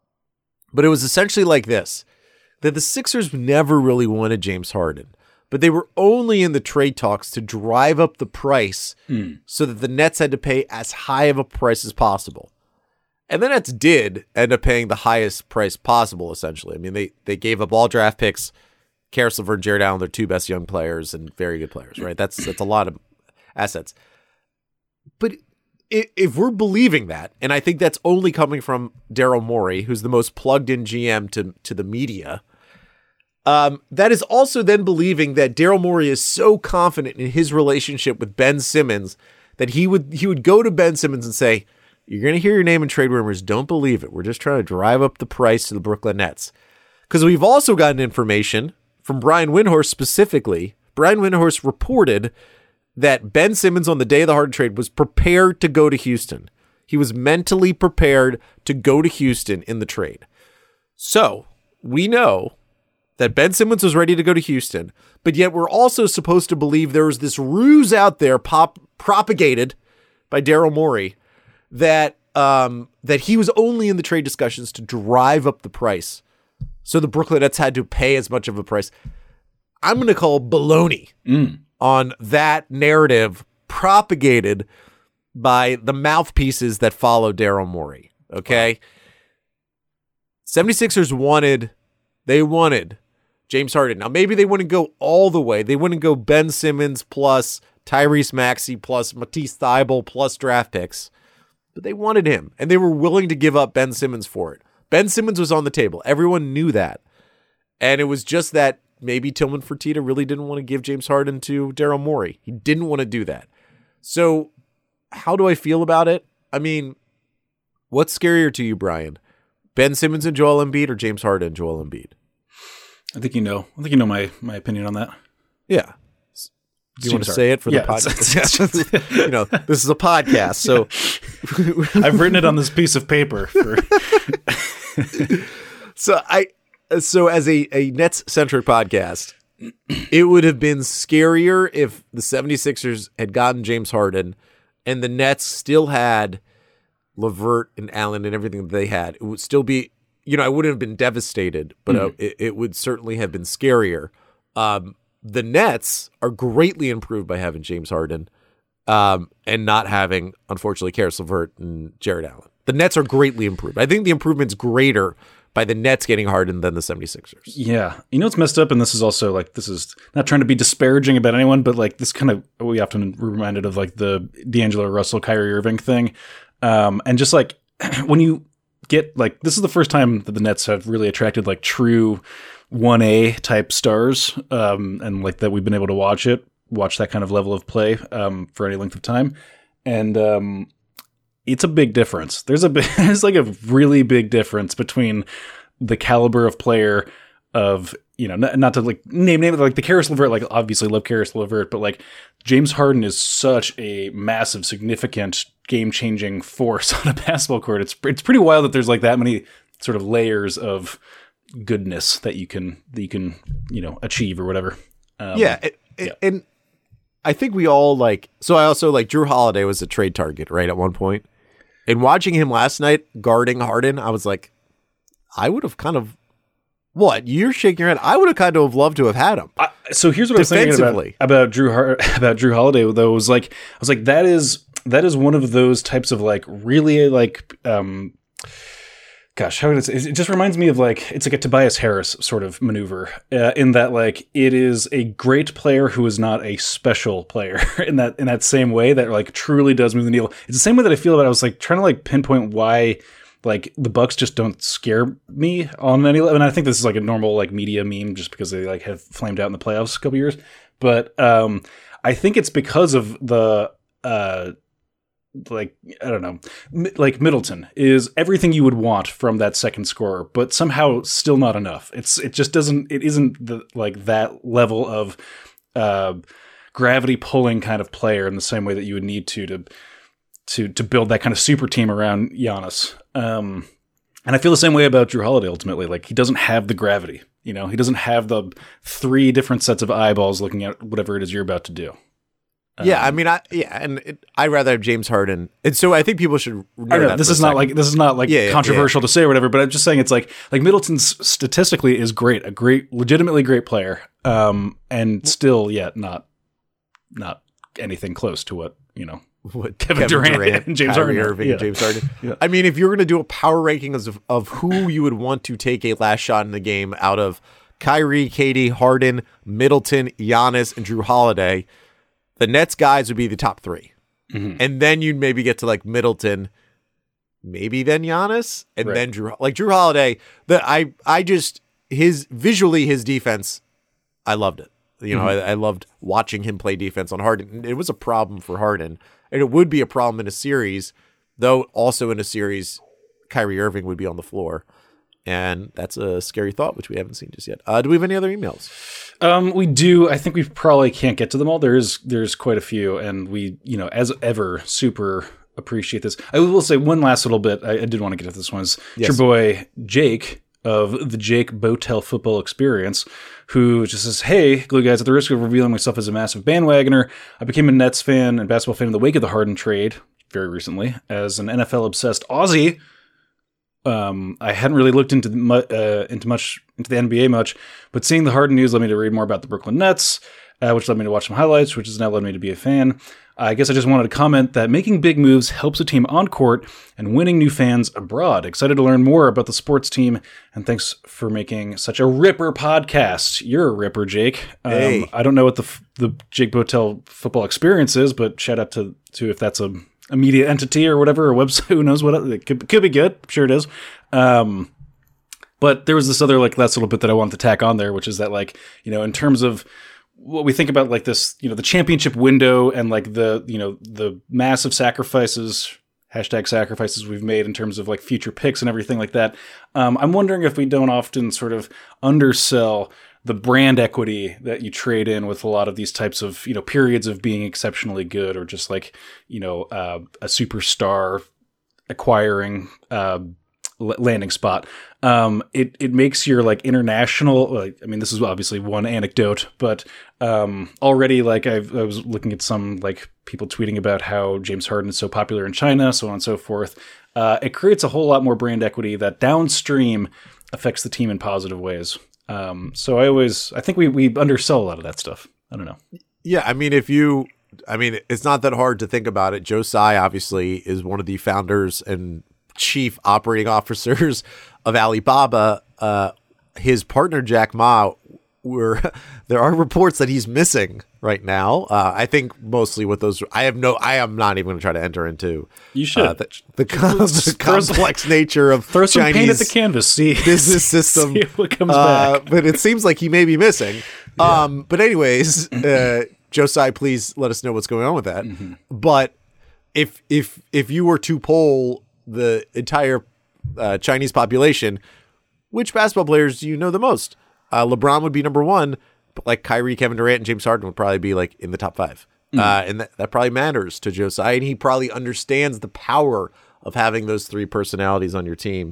but it was essentially like this, that the Sixers never really wanted James Harden, but they were only in the trade talks to drive up the price mm. so that the Nets had to pay as high of a price as possible. And the Nets did end up paying the highest price possible, essentially. I mean, they, they gave up all draft picks, Caris LeVert and Jared Allen, their two best young players and very good players, right? That's, that's a lot of assets. But if we're believing that, and I think that's only coming from Daryl Morey, who's the most plugged-in G M to, to the media, um, that is also then believing that Daryl Morey is so confident in his relationship with Ben Simmons that he would he would go to Ben Simmons and say, you're going to hear your name in trade rumors, don't believe it. We're just trying to drive up the price to the Brooklyn Nets. Because we've also gotten information from Brian Windhorst specifically. Brian Windhorst reported that Ben Simmons on the day of the Harden trade was prepared to go to Houston. He was mentally prepared to go to Houston in the trade. So we know that Ben Simmons was ready to go to Houston, but yet we're also supposed to believe there was this ruse out there pop propagated by Daryl Morey that um, that he was only in the trade discussions to drive up the price. So the Brooklyn Nets had to pay as much of a price. I'm going to call baloney. Mm. on that narrative propagated by the mouthpieces that follow Daryl Morey, okay? Wow. seventy-sixers wanted, they wanted James Harden. Now, maybe they wouldn't go all the way. They wouldn't go Ben Simmons plus Tyrese Maxey plus Matisse Thybulle plus draft picks, but they wanted him, and they were willing to give up Ben Simmons for it. Ben Simmons was on the table. Everyone knew that, and it was just that maybe Tillman Fertitta really didn't want to give James Harden to Daryl Morey. He didn't want to do that. So how do I feel about it? I mean, what's scarier to you, Brian? Ben Simmons and Joel Embiid or James Harden and Joel Embiid? I think you know. I think you know my, my opinion on that. Yeah. Do you want to say it for yeah, the podcast? You know, this is a podcast, so I've written it on this piece of paper. For so I So as a, a Nets-centric podcast, it would have been scarier if the seventy-sixers had gotten James Harden and the Nets still had LeVert and Allen and everything that they had. It would still be, you know, I wouldn't have been devastated, but mm. uh, it, it would certainly have been scarier. Um, the Nets are greatly improved by having James Harden um, and not having, unfortunately, Caris LeVert and Jared Allen. The Nets are greatly improved. I think the improvement's greater by the Nets getting Harden than the 76ers. Yeah. You know what's messed up? And this is also like, this is not trying to be disparaging about anyone, but like this kind of, we often reminded of like the D'Angelo Russell, Kyrie Irving thing. Um, and just like when you get like, this is the first time that the Nets have really attracted like true one A type stars. Um, and like that we've been able to watch it, watch that kind of level of play, um, for any length of time. And, um, it's a big difference. There's a big, there's like a really big difference between the caliber of player of, you know, not, not to like name name it like the Karis LeVert, like obviously love Karis LeVert, but like James Harden is such a massive, significant, game changing force on a basketball court. It's it's pretty wild that there's like that many sort of layers of goodness that you can that you can you know achieve or whatever. Um, yeah, it, yeah, and I think we all like. So I also like Drew Holiday was a trade target, right, at one point. And watching him last night guarding Harden, I was like, I would have kind of, what? You're shaking your head. I would have kind of loved to have had him. I, so here's what I was thinking about, about Drew Har- about Drew Holiday, though. Was like, I was like, that is that is one of those types of like really like, um, gosh, how would I say? It just reminds me of like, it's like a Tobias Harris sort of maneuver uh, in that like it is a great player who is not a special player in that in that same way that like truly does move the needle. It's the same way that I feel about it. I was like trying to like pinpoint why like the Bucks just don't scare me on any level. And I think this is like a normal like media meme just because they like have flamed out in the playoffs a couple years. But um, I think it's because of the uh, like, I don't know, like Middleton is everything you would want from that second scorer, but somehow still not enough. It's, it just doesn't, it isn't the, like that level of uh, gravity pulling kind of player in the same way that you would need to, to, to, to build that kind of super team around Giannis. Um, and I feel the same way about Drew Holiday ultimately. Like he doesn't have the gravity, you know, he doesn't have the three different sets of eyeballs looking at whatever it is you're about to do. Yeah, I mean, I yeah, and it, I'd rather have James Harden, and so I think people should. I know this is not like this is not like yeah, controversial yeah. to say or whatever, but I'm just saying it's like like Middleton statistically is great, a great, legitimately great player, um, and still yet not not anything close to what you know what Kevin, Kevin Durant, Durant and James Kyrie Harden, Irving yeah. and James Harden. Yeah. I mean, if you're going to do a power ranking of of who you would want to take a last shot in the game out of Kyrie, K D, Harden, Middleton, Giannis, and Drew Holiday, the Nets guys would be the top three. Mm-hmm. And then you'd maybe get to like Middleton, maybe then Giannis, and right. then Drew. Like Drew Holiday, the I I just his visually his defense, I loved it. You know, mm-hmm. I, I loved watching him play defense on Harden. It was a problem for Harden, and it would be a problem in a series, though. Also in a series, Kyrie Irving would be on the floor, and that's a scary thought, which we haven't seen just yet. Uh, do we have any other emails? Um, we do. I think we probably can't get to them all. There is, there's quite a few, and we, you know, as ever, super appreciate this. I will say one last little bit. I, I did want to get to this one. Is yes. your boy Jake of the Jake Botel Football Experience, who just says, "Hey, Glue Guys, at the risk of revealing myself as a massive bandwagoner, I became a Nets fan and basketball fan in the wake of the Harden trade very recently. As an N F L obsessed Aussie, Um, I hadn't really looked into mu- uh, into much into the N B A much, but seeing the Harden news led me to read more about the Brooklyn Nets, uh, which led me to watch some highlights, which has now led me to be a fan. I guess I just wanted to comment that making big moves helps a team on court and winning new fans abroad. Excited to learn more about the sports team, and thanks for making such a ripper podcast. You're a ripper, Jake. Um, Hey. I don't know what the f- the Jake Botel Football Experience is, but shout out to to if that's a a media entity or whatever, or website, who knows what, it could, could be good. I'm sure it is. Um, but there was this other like last little bit that I wanted to tack on there, which is that like, you know, in terms of what we think about like this, you know, the championship window and like the, you know, the massive sacrifices, hashtag sacrifices we've made in terms of like future picks and everything like that. Um, I'm wondering if we don't often sort of undersell the brand equity that you trade in with a lot of these types of, you know, periods of being exceptionally good, or just like, you know, uh, a superstar acquiring uh, landing spot. Um, it, it makes your like international, like, I mean, this is obviously one anecdote, but um, already like I've, I was looking at some like people tweeting about how James Harden is so popular in China, so on and so forth. Uh, it creates a whole lot more brand equity that downstream affects the team in positive ways. Um, so I always, I think we, we undersell a lot of that stuff. I don't know. Yeah. I mean, if you, I mean, it's not that hard to think about it. Joe Tsai obviously is one of the founders and chief operating officers of Alibaba, uh, his partner Jack Ma, were there are reports that he's missing right now. Uh, I think mostly with those, I have no, I am not even going to try to enter into. You should uh, the, the, com- the complex nature of throw some Chinese paint at the canvas, see business system. See what comes uh, back. But it seems like he may be missing. Yeah. Um, but anyways, uh, Josiah, please let us know what's going on with that. Mm-hmm. But if if if you were to poll the entire uh, Chinese population, which basketball players do you know the most? Uh, LeBron would be number one, but like Kyrie, Kevin Durant, and James Harden would probably be like in the top five. Mm. Uh, and that, that probably matters to Josiah. And he probably understands the power of having those three personalities on your team.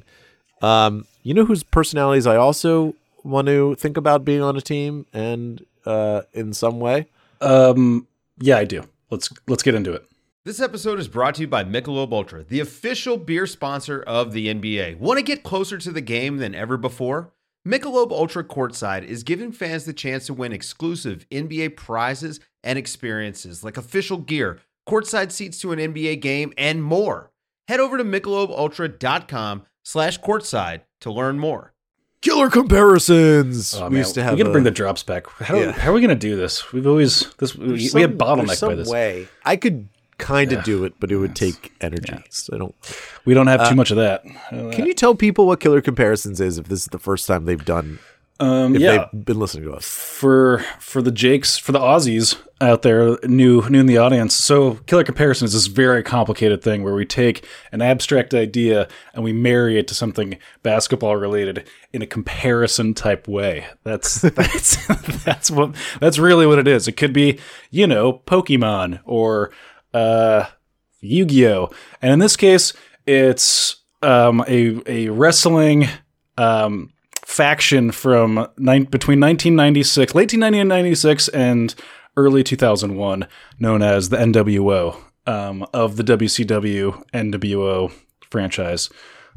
Um, you know whose personalities I also want to think about being on a team and uh, in some way? Um, yeah, I do. Let's let's get into it. This episode is brought to you by Michelob Ultra, the official beer sponsor of the N B A. Want to get closer to the game than ever before? Michelob Ultra Courtside is giving fans the chance to win exclusive N B A prizes and experiences like official gear, courtside seats to an N B A game, and more. Head over to michelobultra.com slash courtside to learn more. Killer comparisons. Oh, we man, used to have. We got to a, bring the drops back. How, Yeah. how are we going to do this? We've always this. We, some- we had there's bottlenecked some by this. way. I could kind of Yeah. do it, but it would take energy. Yeah. So I don't. We don't have too Uh, much of that. Can you tell people what Killer Comparisons is if this is the first time they've done? Um, If yeah, they've been listening to us. for for the Jakes, for the Aussies out there, new new in the audience. So, Killer Comparison is this very complicated thing where we take an abstract idea and we marry it to something basketball related in a comparison type way. That's that's that's what that's really what it is. It could be, you know, Pokemon or uh, Yu-Gi-Oh, and in this case, it's um, a a wrestling. Um, faction from nine, between nineteen ninety-six, late nineteen ninety-six and early two thousand one, known as the N W O, um, of the W C W N W O franchise.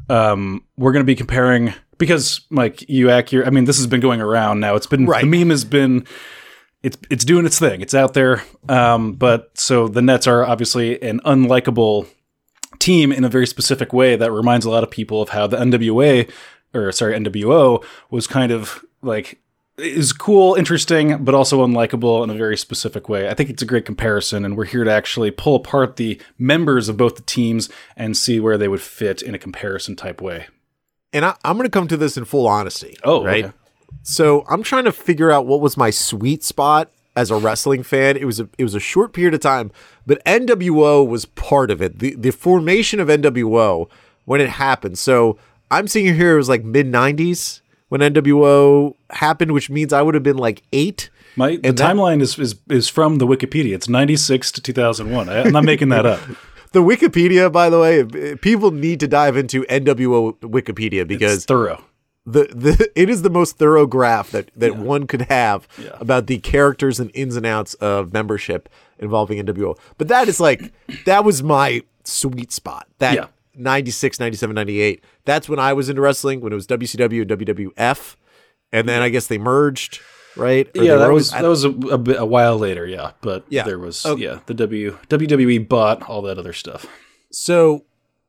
Um, we're going to be comparing, because Mike, you accurate, I mean, this has been going around now. It's been, Right. the meme has been, it's, it's doing its thing. It's out there. Um, but so the Nets are obviously an unlikable team in a very specific way that reminds a lot of people of how the N W A or sorry, N W O was kind of like, is cool, interesting, but also unlikable in a very specific way. I think it's a great comparison, and we're here to actually pull apart the members of both the teams and see where they would fit in a comparison type way. And I, I'm going to come to this in full honesty. Oh, right. okay. So I'm trying to figure out what was my sweet spot as a wrestling fan. It was a it was a short period of time, but N W O was part of it. The the formation of N W O when it happened. So I'm seeing here it was like mid nineties when N W O happened, which means I would have been like eight. My the And that- timeline is, is is from the Wikipedia. It's ninety-six to two thousand one. I, I'm not making that up. The Wikipedia, by the way, people need to dive into N W O Wikipedia because It's thorough. the, the it is the most thorough graph that, that one could have Yeah. about the characters and ins and outs of membership involving N W O. But that is like, that was my sweet spot. That Yeah. ninety-six, ninety-seven, ninety-eight. That's when I was into wrestling, when it was W C W and W W F. And then I guess they merged, right? Or Yeah, they that were was always- that was a, a, bit, a while later. Yeah, but Yeah. there was Okay. yeah the W WWE bought all that other stuff. So,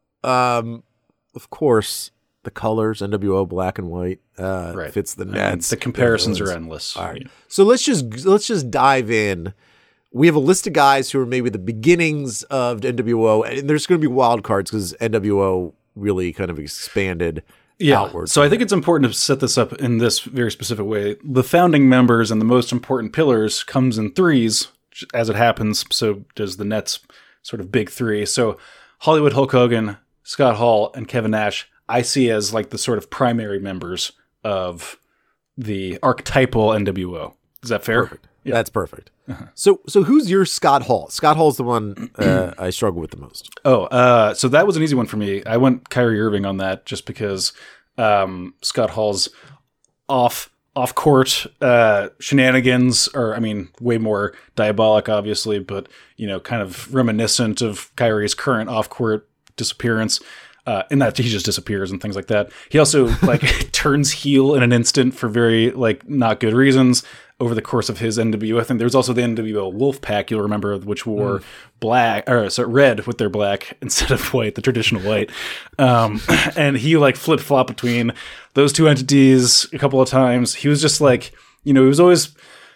um, of course, the colors, N W O black and white, uh, Right. fits the I mean, Nets. the comparisons Those. are endless. All right. So let's just let's just dive in. We have a list of guys who are maybe the beginnings of N W O, and there's going to be wild cards because N W O really kind of expanded Yeah. outward. So I think it's important to set this up in this very specific way. The founding members and the most important pillars comes in threes, as it happens. So does the Nets sort of big three. So Hollywood Hulk Hogan, Scott Hall, and Kevin Nash, I see as like the sort of primary members of the archetypal N W O. Is that fair? Perfect. That's perfect. So so who's your Scott Hall? Scott Hall's the one uh, I struggle with the most. Oh, uh, so that was an easy one for me. I went Kyrie Irving on that just because um, Scott Hall's off off court uh, shenanigans are, I mean, way more diabolic, obviously, but you know, kind of reminiscent of Kyrie's current off court disappearance. Uh, in that he just disappears and things like that. He also like turns heel in an instant for very like not good reasons. over the course of his N W O thing. There was also the N W O Wolfpack, you'll remember, which wore mm. black, or sorry, red with their black instead of white, the traditional white. Um, and he like flip flop between those two entities a couple of times. He was just like, you know, he was always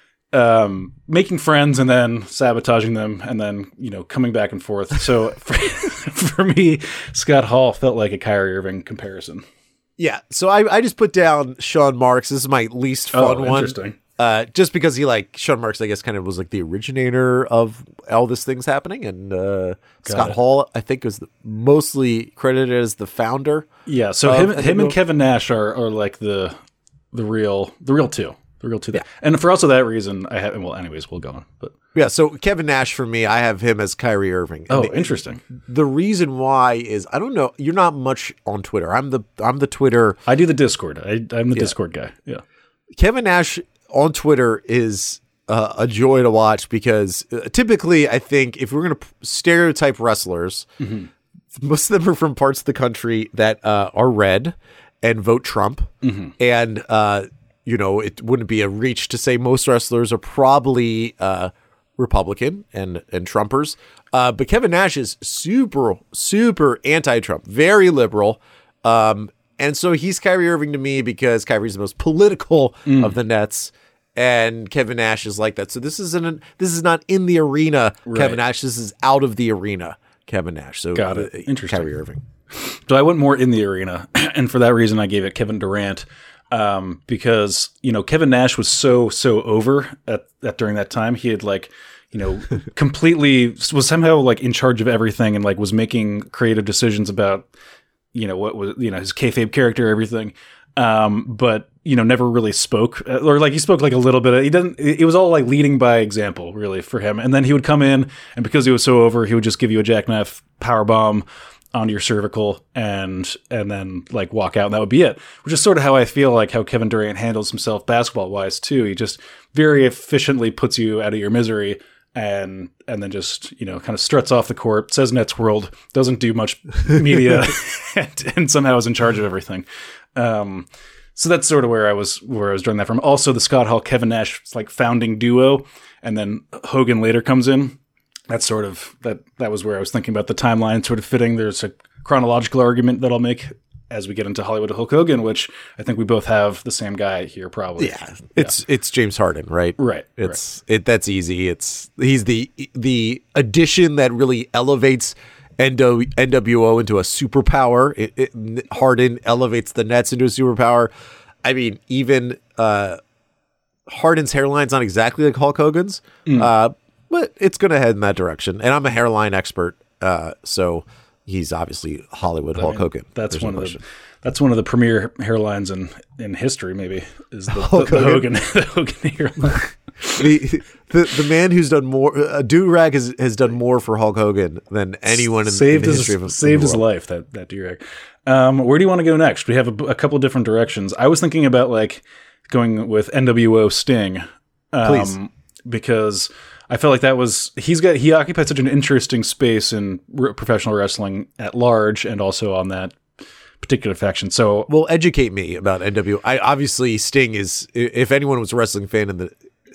um, making friends and then sabotaging them and then, you know, coming back and forth. So for, for me, Scott Hall felt like a Kyrie Irving comparison. Yeah. So I, I just put down Sean Marks. This is my least fun oh, one. Interesting. Uh, just because he like Sean Marks, I guess, kind of was like the originator of all this things happening, and uh, Scott it. Hall, I think, is the, mostly credited as the founder. Yeah, so him, him and Kevin Nash are, are like the the real the real two, the real two. Yeah. And for also that reason, I have. Well, anyways, we'll go on. But yeah, so Kevin Nash for me, I have him as Kyrie Irving. Oh, and the, interesting. The reason why is I don't know. You're not much on Twitter. I'm the I'm the Twitter. I do the Discord. I, I'm the yeah. Discord guy. Yeah. Kevin Nash on Twitter is uh, a joy to watch because uh, typically I think if we're going to p- stereotype wrestlers, mm-hmm. most of them are from parts of the country that uh, are red and vote Trump. Mm-hmm. And, uh, you know, it wouldn't be a reach to say most wrestlers are probably uh, Republican and, and Trumpers. Uh, but Kevin Nash is super, super anti-Trump, very liberal. Um, and so he's Kyrie Irving to me because Kyrie's the most political mm. of the Nets. And Kevin Nash is like that. So this isn't this is not in the arena, right. Kevin Nash. This is out of the arena, Kevin Nash. So got it. Uh, Interesting. Kyrie Irving. So I went more in the arena, and for that reason, I gave it Kevin Durant um, because you know Kevin Nash was so so over at, at during that time. He had like you know completely was somehow like in charge of everything and like was making creative decisions about you know what was you know his kayfabe character, everything. Um, but you know, never really spoke, or like he spoke like a little bit. He doesn't. It was all like leading by example, really, for him. And then he would come in, and because he was so over, he would just give you a jackknife power bomb onto your cervical, and and then like walk out, and that would be it. Which is sort of how I feel like how Kevin Durant handles himself basketball wise too. He just very efficiently puts you out of your misery. And and then just, you know, kind of struts off the court, says Nets World, doesn't do much media, and, and somehow is in charge of everything. Um, so that's sort of where I was where I was drawing that from. Also, the Scott Hall Kevin Nash like founding duo, and then Hogan later comes in. That's sort of that that was where I was thinking about the timeline sort of fitting. There's a chronological argument that I'll make as we get into Hollywood Hulk Hogan, which I think we both have the same guy here, probably. Yeah, it's yeah. it's James Harden, right? Right. It's right. it. That's easy. It's he's the the addition that really elevates N W O into a superpower. It, it, Harden elevates the Nets into a superpower. I mean, even uh, Harden's hairline's not exactly like Hulk Hogan's, mm. uh, but it's going to head in that direction. And I'm a hairline expert, uh, so. He's obviously Hollywood Hulk I mean, Hogan. That's There's one no of the that's one of the premier hairlines in, in history. Maybe is the, Hulk the, the Hogan. Hogan the Hogan hairline. the, the the man who's done more uh, do-rag has has done more for Hulk Hogan than anyone in, saved in the his, history of saved his life. That that do-rag. Um, where do you want to go next? We have a, a couple different directions. I was thinking about like going with N W O Sting, um, please, because. I felt like that was he's got he occupied such an interesting space in r- professional wrestling at large, and also on that particular faction. So, well, educate me about N W O. I obviously Sting is. If anyone was a wrestling fan in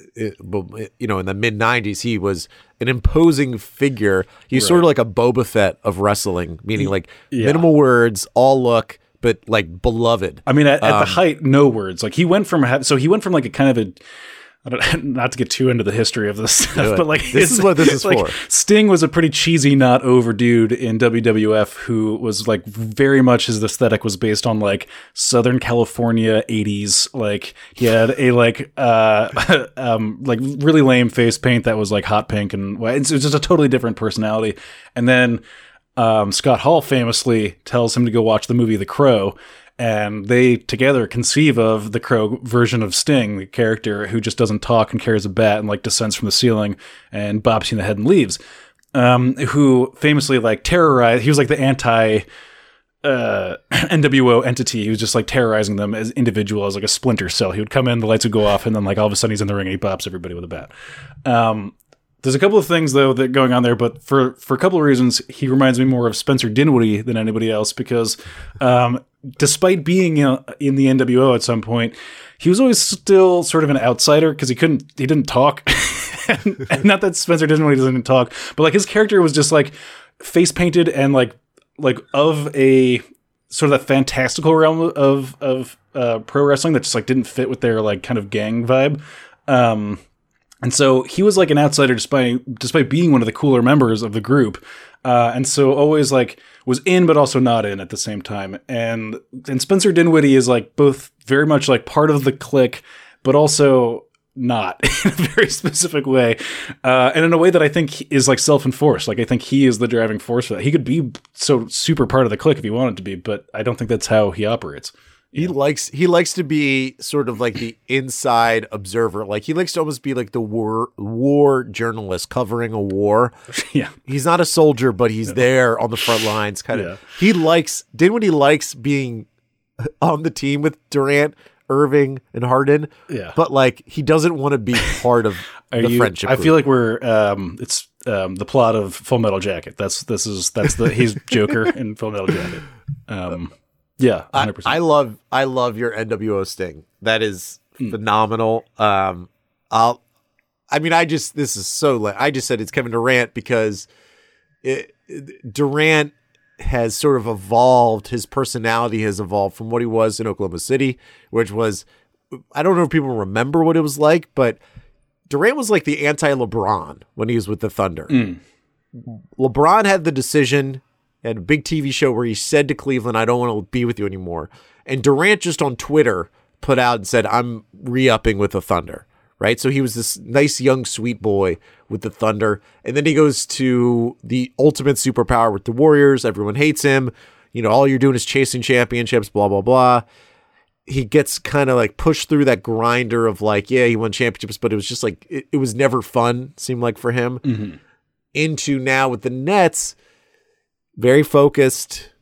the, you know, in the mid nineties, he was an imposing figure. He's right. sort of like a Boba Fett of wrestling, meaning like yeah. minimal words, all look, but like beloved. I mean, at, at um, the height, no words. Like he went from so he went from like a kind of a. I don't, not to get too into the history of this stuff, but like this is what this is like, for. Sting was a pretty cheesy, not over dude in W W F who was like very much his aesthetic was based on like Southern California eighties. Like he had a like uh um like really lame face paint that was like hot pink, and it was just a totally different personality. And then um, Scott Hall famously tells him to go watch the movie The Crow. And they together conceive of the Crow version of Sting, the character who just doesn't talk and carries a bat and like descends from the ceiling and bops you in the head and leaves. Um, who famously like terrorized. He was like the anti uh, N W O entity. He was just like terrorizing them as individual, as like a splinter cell. He would come in, the lights would go off, and then like all of a sudden he's in the ring and he bops everybody with a bat. Um, There's a couple of things though that going on there, but for for a couple of reasons, he reminds me more of Spencer Dinwiddie than anybody else because, um, despite being uh, in the N W O at some point, he was always still sort of an outsider because he couldn't, he didn't talk. and, and not that Spencer Dinwiddie doesn't talk, but like his character was just like face painted and like like of a sort of that fantastical realm of of uh, pro wrestling that just like didn't fit with their like kind of gang vibe. Um, And so he was like an outsider despite despite being one of the cooler members of the group. Uh, and so always like was in, but also not in at the same time. And and Spencer Dinwiddie is like both very much like part of the clique, but also not in a very specific way. Uh, and in a way that I think is like self-enforced. Like I think he is the driving force for that. He could be so super part of the clique if he wanted to be, but I don't think that's how he operates. He yeah. likes he likes to be sort of like the inside observer. Like he likes to almost be like the war war journalist covering a war. Yeah. He's not a soldier, but he's yeah. there on the front lines kind of. Yeah. He likes Dinwiddie likes being on the team with Durant, Irving, and Harden. Yeah. But like he doesn't want to be part of the you, friendship I group. feel like we're um it's um the plot of Full Metal Jacket. That's this is that's the he's Joker in Full Metal Jacket. Um Yeah, one hundred percent. I, I love I love your N W O sting. That is mm. phenomenal. Um, I'll. I mean, I just this is so. La- I just said it's Kevin Durant because it, it, Durant has sort of evolved. His personality has evolved from what he was in Oklahoma City, which was I don't know if people remember what it was like, but Durant was like the anti-LeBron when he was with the Thunder. Mm. LeBron had the decision. Had a big T V show where he said to Cleveland, I don't want to be with you anymore. And Durant just on Twitter put out and said, I'm re-upping with the Thunder, right? So he was this nice young sweet boy with the Thunder. And then he goes to the ultimate superpower with the Warriors. Everyone hates him. You know, all you're doing is chasing championships, blah, blah, blah. He gets kind of like pushed through that grinder of like, yeah, he won championships, but it was just like, it, it was never fun, seemed like for him. Mm-hmm. Into now with the Nets, very focused,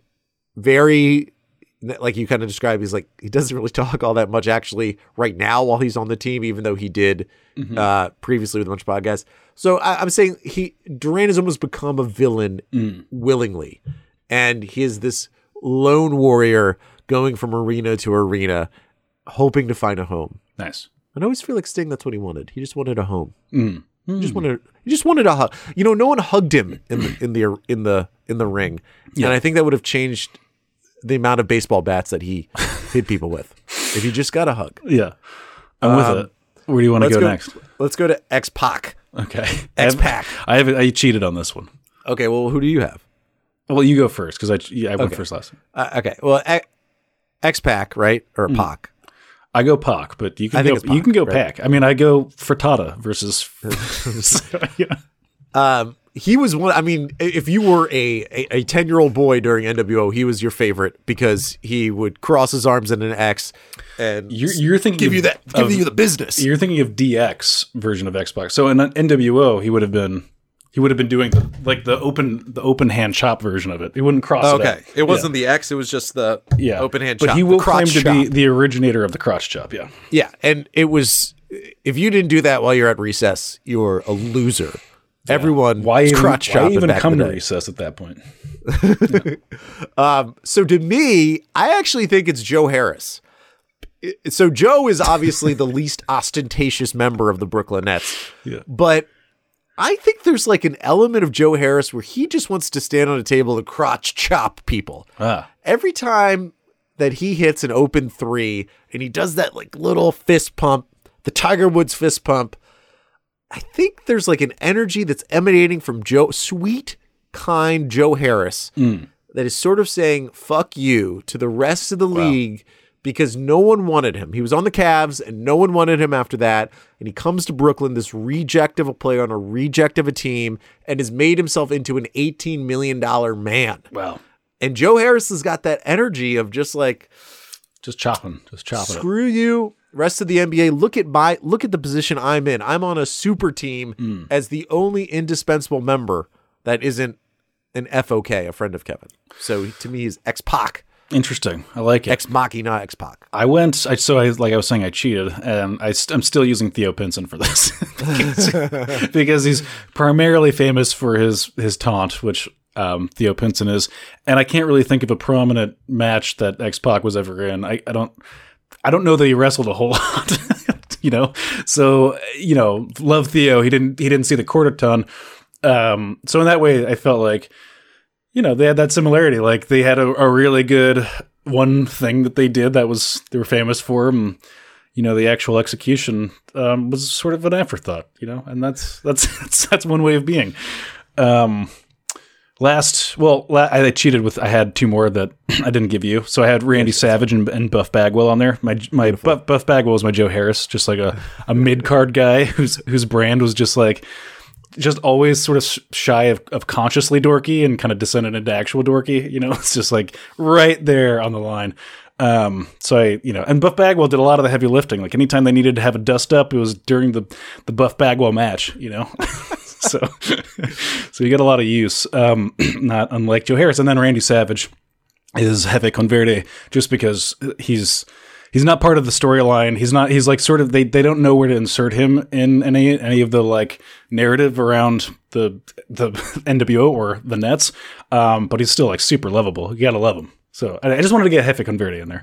very, like you kind of described, he's like, he doesn't really talk all that much actually right now while he's on the team, even though he did mm-hmm. uh, previously with a bunch of podcasts. So I, I'm saying he Durant has almost become a villain mm. willingly. And he is this lone warrior going from arena to arena, hoping to find a home. Nice. And I always feel like Sting, that's what he wanted. He just wanted a home. Mm. He just wanted. He just wanted a hug. You know, no one hugged him in the in the in the in the ring, yeah. and I think that would have changed the amount of baseball bats that he hit people with if he just got a hug. Yeah, I'm um, with it. Where do you want to go, go next? Let's go to X-Pac. Okay, X-Pac. I have I cheated on this one. Okay, well, who do you have? Well, you go first because I yeah, I went okay. first last time. Uh, okay, well, X-Pac, right, or mm. Pac? I go Pac, but you can I go. Pac, you can go right? Pac. I mean, I go Frittata versus. yeah. Um, he was one. I mean, if you were a a ten year old boy during N W O, he was your favorite because he would cross his arms in an X, and you're, you're thinking give of, you that give of, you the business. You're thinking of D X version of X-Pac. So in N W O, he would have been. He would have been doing the, like the open the open hand chop version of it. He wouldn't cross oh, it. Okay, out. it wasn't yeah. the X. It was just the yeah. open hand but chop. But he will claim to chop. be the originator of the crotch chop. Yeah, yeah, and it was if you didn't do that while you're at recess, you're a loser. Yeah. Everyone why even, crotch why even back come in the to day. recess at that point? yeah. um, so to me, I actually think it's Joe Harris. So Joe is obviously the least ostentatious member of the Brooklyn Nets, yeah. but I think there's like an element of Joe Harris where he just wants to stand on a table and crotch chop people. Ah. Every time that he hits an open three and he does that like little fist pump, the Tiger Woods fist pump, I think there's like an energy that's emanating from Joe, sweet, kind Joe Harris mm. that is sort of saying, fuck you to the rest of the wow. league. Because no one wanted him. He was on the Cavs, and no one wanted him after that. And he comes to Brooklyn, this reject of a player on a reject of a team, and has made himself into an eighteen million dollars man. Wow. And Joe Harris has got that energy of just like... Just chopping. Just chopping Screw it. you, rest of the N B A. Look at my look at the position I'm in. I'm on a super team mm. as the only indispensable member that isn't an F O K, a friend of Kevin. So to me, he's X-Pac. Interesting. I like it. Ex Machina, X Pac. I went, I, so I, like I was saying, I cheated, and I st- I'm still using Theo Pinson for this because, because he's primarily famous for his, his taunt, which um, Theo Pinson is, and I can't really think of a prominent match that X-Pac was ever in. I, I don't, I don't know that he wrestled a whole lot, you know. So you know, love Theo. He didn't, he didn't see the court a ton. Um, so in that way, I felt like, you know, they had that similarity. Like they had a, a really good one thing that they did that was they were famous for, and you know, the actual execution um, was sort of an afterthought. You know, and that's that's that's, that's one way of being. Um, last, well, la- I cheated with. I had two more that I didn't give you. So I had Randy Savage and, and Buff Bagwell on there. My my Buff, Buff Bagwell was my Joe Harris, just like a, a mid card guy whose whose brand was just like. Just always sort of shy of, of consciously dorky and kind of descended into actual dorky. You know, it's just like right there on the line. Um, so I, you know, and Buff Bagwell did a lot of the heavy lifting. Like anytime they needed to have a dust up, it was during the, the Buff Bagwell match, you know? so, so you get a lot of use, um, not unlike Joe Harris. And then Randy Savage is Jefe Converde just because he's, He's not part of the storyline. He's not. He's like sort of. They, they don't know where to insert him in any any of the like narrative around the the N W O or the Nets. Um, but he's still like super lovable. You gotta love him. So I, I just wanted to get Jefe Converde in there.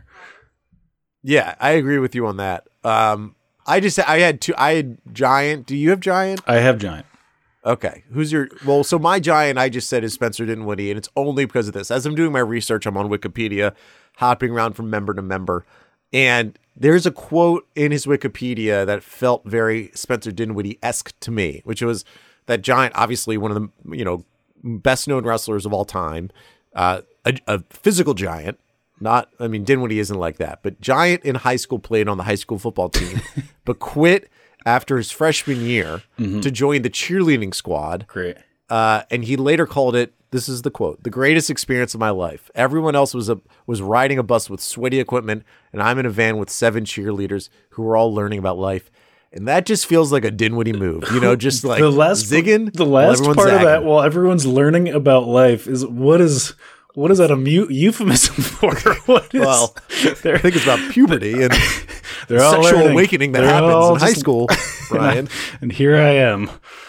Yeah, I agree with you on that. Um, I just I had two. I had Giant. Do you have Giant? I have Giant. Okay. Who's your well? So my Giant, I just said is Spencer Dinwiddie, and it's only because of this. As I'm doing my research, I'm on Wikipedia, hopping around from member to member. And there's a quote in his Wikipedia that felt very Spencer Dinwiddie-esque to me, which was that Giant, obviously one of the you know best known wrestlers of all time, uh, a, a physical giant. Not, I mean, Dinwiddie isn't like that, but Giant in high school played on the high school football team, but quit after his freshman year mm-hmm. to join the cheerleading squad. Great. Uh, and he later called it, this is the quote, the greatest experience of my life. Everyone else was a, was riding a bus with sweaty equipment, and I'm in a van with seven cheerleaders who were all learning about life. And that just feels like a Dinwiddie move, you know, just like the last, zigging. The last part zagging. of that, while everyone's learning about life, is what is what is that a mu- euphemism for? What is, well, I think it's about puberty and they're all sexual learning. awakening that They're happens in high just, school, Brian. And, I, and here I am.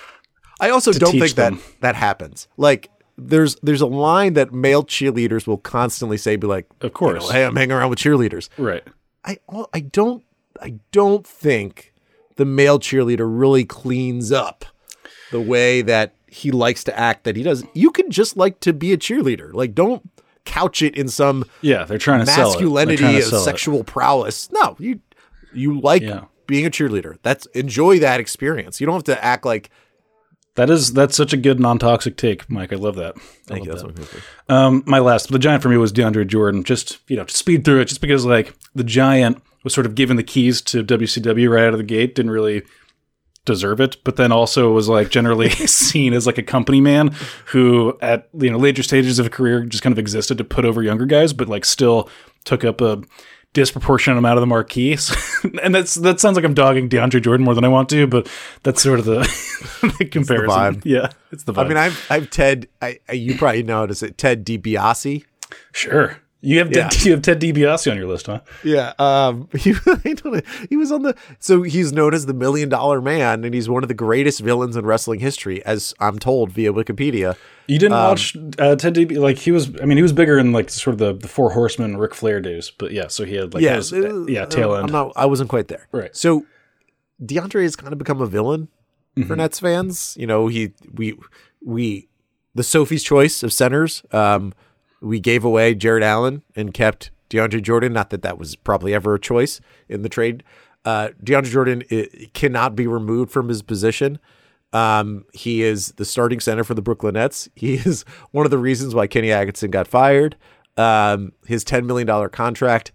I also don't think them. that that happens. Like, there's there's a line that male cheerleaders will constantly say, be like, of course, you know, hey, I'm hanging around with cheerleaders. Right. I I don't I don't think the male cheerleader really cleans up the way that he likes to act that he does. You can just like to be a cheerleader. Like, don't couch it in some yeah, they're trying to masculinity sell it. of sell sexual it. prowess. No, you you like yeah. being a cheerleader. That's enjoy that experience. You don't have to act like That is that's such a good non-toxic take, Mike. I love that. I Thank love you. that. That's what Um, my last, the Giant for me was DeAndre Jordan. Just you know, to speed through it, just because like the Giant was sort of given the keys to W C W right out of the gate, didn't really deserve it, but then also was like generally seen as like a company man who, at you know later stages of a career, just kind of existed to put over younger guys, but like still took up a disproportionate amount of the marquee. And that's that sounds like I'm dogging DeAndre Jordan more than I want to, but that's sort of the, the comparison. It's the vibe. Yeah, it's the vibe. I mean, I've I've Ted. I, I you probably know it as Ted DiBiase. Sure, you have Yeah. Ted, you have Ted DiBiase on your list, huh? Yeah, um, he, I don't know, he was on the. So he's known as the Million Dollar Man, and he's one of the greatest villains in wrestling history, as I'm told via Wikipedia. You didn't Um, watch uh, Ted DiBiase? Like he was. I mean, he was bigger in like sort of the, the Four Horsemen, Ric Flair days. But yeah, so he had like yeah, his, uh, yeah, tail uh, end. I'm not. I wasn't quite there. Right. So DeAndre has kind of become a villain Mm-hmm. for Nets fans. You know, he we we the Sophie's choice of centers. Um, we gave away Jared Allen and kept DeAndre Jordan. Not that that was probably ever a choice in the trade. Uh, DeAndre Jordan it, cannot be removed from his position. Um, he is the starting center for the Brooklyn Nets. He is one of the reasons why Kenny Atkinson got fired. Um, his ten million dollars contract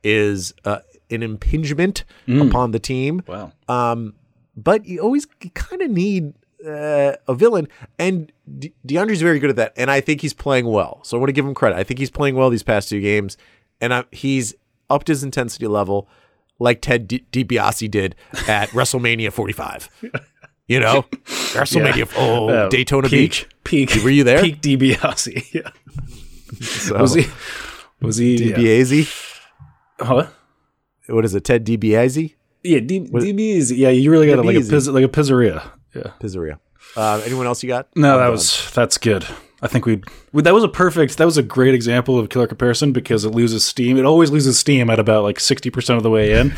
is uh, an impingement Mm. upon the team. Wow. Um, but you always kind of need uh, a villain, and De- DeAndre's very good at that, and I think he's playing well. So I want to give him credit. I think he's playing well these past two games, and I, he's upped his intensity level like Ted D- DiBiase did at WrestleMania forty-five. You know, WrestleMania, Yeah. oh, Uh, Daytona peak, Beach. Peak. Were you there? Peak DiBiase. Yeah. So, Was he? Was he DiBiase? Yeah. Huh? What is it? Ted DiBiase? Yeah, D- DiBiase. Yeah, you really got it like a piz- like a pizzeria. Yeah, pizzeria. Uh, anyone else you got? No, I'm that done. was that's good. I think we that was a perfect. That was a great example of killer comparison because it loses steam. It always loses steam at about like sixty percent of the way in.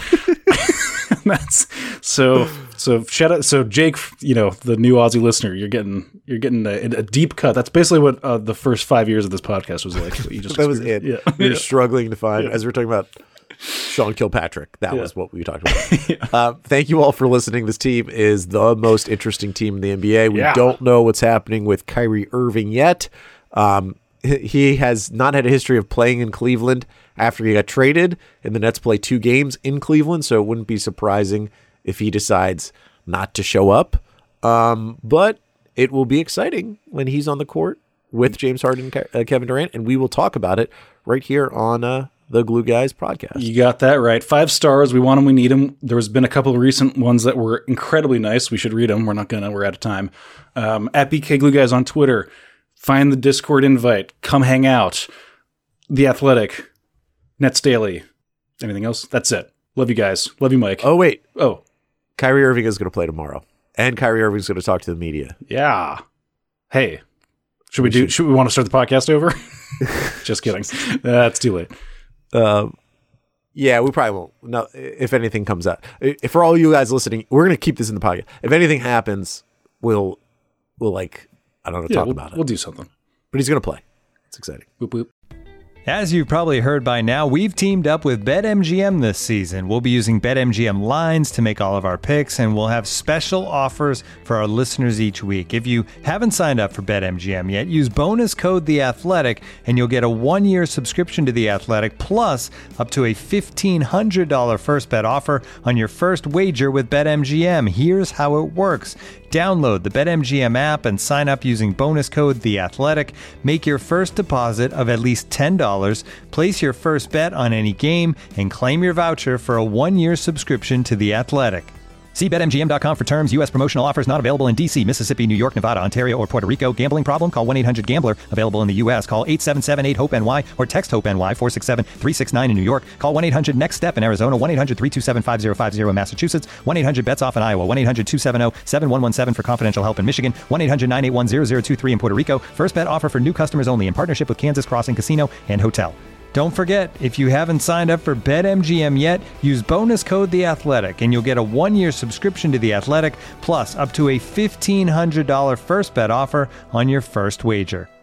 That's so. So shout out. So Jake, you know, the new Aussie listener, you're getting you're getting a, a deep cut. That's basically what uh, the first five years of this podcast was like. What you just that was it. Yeah, we were yeah. struggling to find, Yeah. as we we're talking about Sean Kilpatrick. That Yeah. was what we talked about. yeah. uh, thank you all for listening. This team is the most interesting team in the N B A. We Yeah. don't know what's happening with Kyrie Irving yet. Um, he- he has not had a history of playing in Cleveland after he got traded, and the Nets play two games in Cleveland, so it wouldn't be surprising if he decides not to show up. Um, but it will be exciting when he's on the court with James Harden and Ke- uh, Kevin Durant, and we will talk about it right here on uh, the Glue Guys podcast. You got that right. Five stars. We want them. We need them. There has been a couple of recent ones that were incredibly nice. We should read them. We're not gonna. We're out of time. Um, at B K Glue Guys on Twitter. Find the Discord invite. Come hang out. The Athletic. Nets Daily. Anything else? That's it. Love you guys. Love you, Mike. Oh, wait. Oh, Kyrie Irving is going to play tomorrow, and Kyrie Irving is going to talk to the media. yeah. Hey, should we do? Should we want to start the podcast over? Just kidding. That's too late. Uh, yeah, we probably won't. No, if anything comes out, if for all you guys listening, we're going to keep this in the podcast. If anything happens, we'll we'll like I don't know Yeah, talk we'll, about it. we'll do something. But he's going to play. It's exciting. Boop boop. As you've probably heard by now, we've teamed up with BetMGM this season. We'll be using BetMGM lines to make all of our picks, and we'll have special offers for our listeners each week. If you haven't signed up for BetMGM yet, use bonus code The Athletic, and you'll get a one-year subscription to The Athletic, plus up to a fifteen hundred dollars first bet offer on your first wager with BetMGM. Here's how it works. Download the BetMGM app and sign up using bonus code The Athletic. Make your first deposit of at least ten dollars, place your first bet on any game, and claim your voucher for a one-year subscription to The Athletic. See Bet M G M dot com for terms. U S promotional offers not available in D C, Mississippi, New York, Nevada, Ontario, or Puerto Rico. Gambling problem? Call one eight hundred gambler. Available in the U S. Call eight seven seven eight hope N Y or text HOPE-NY four six seven three six nine in New York. Call one eight hundred next step in Arizona. one eight hundred three two seven five zero five zero in Massachusetts. one eight hundred bets off in Iowa. one eight hundred two seven zero seven one one seven for confidential help in Michigan. one eight hundred nine eight one zero zero two three in Puerto Rico. First bet offer for new customers only in partnership with Kansas Crossing Casino and Hotel. Don't forget, if you haven't signed up for BetMGM yet, use bonus code The Athletic, and you'll get a one-year subscription to The Athletic, plus up to a fifteen hundred dollars first bet offer on your first wager.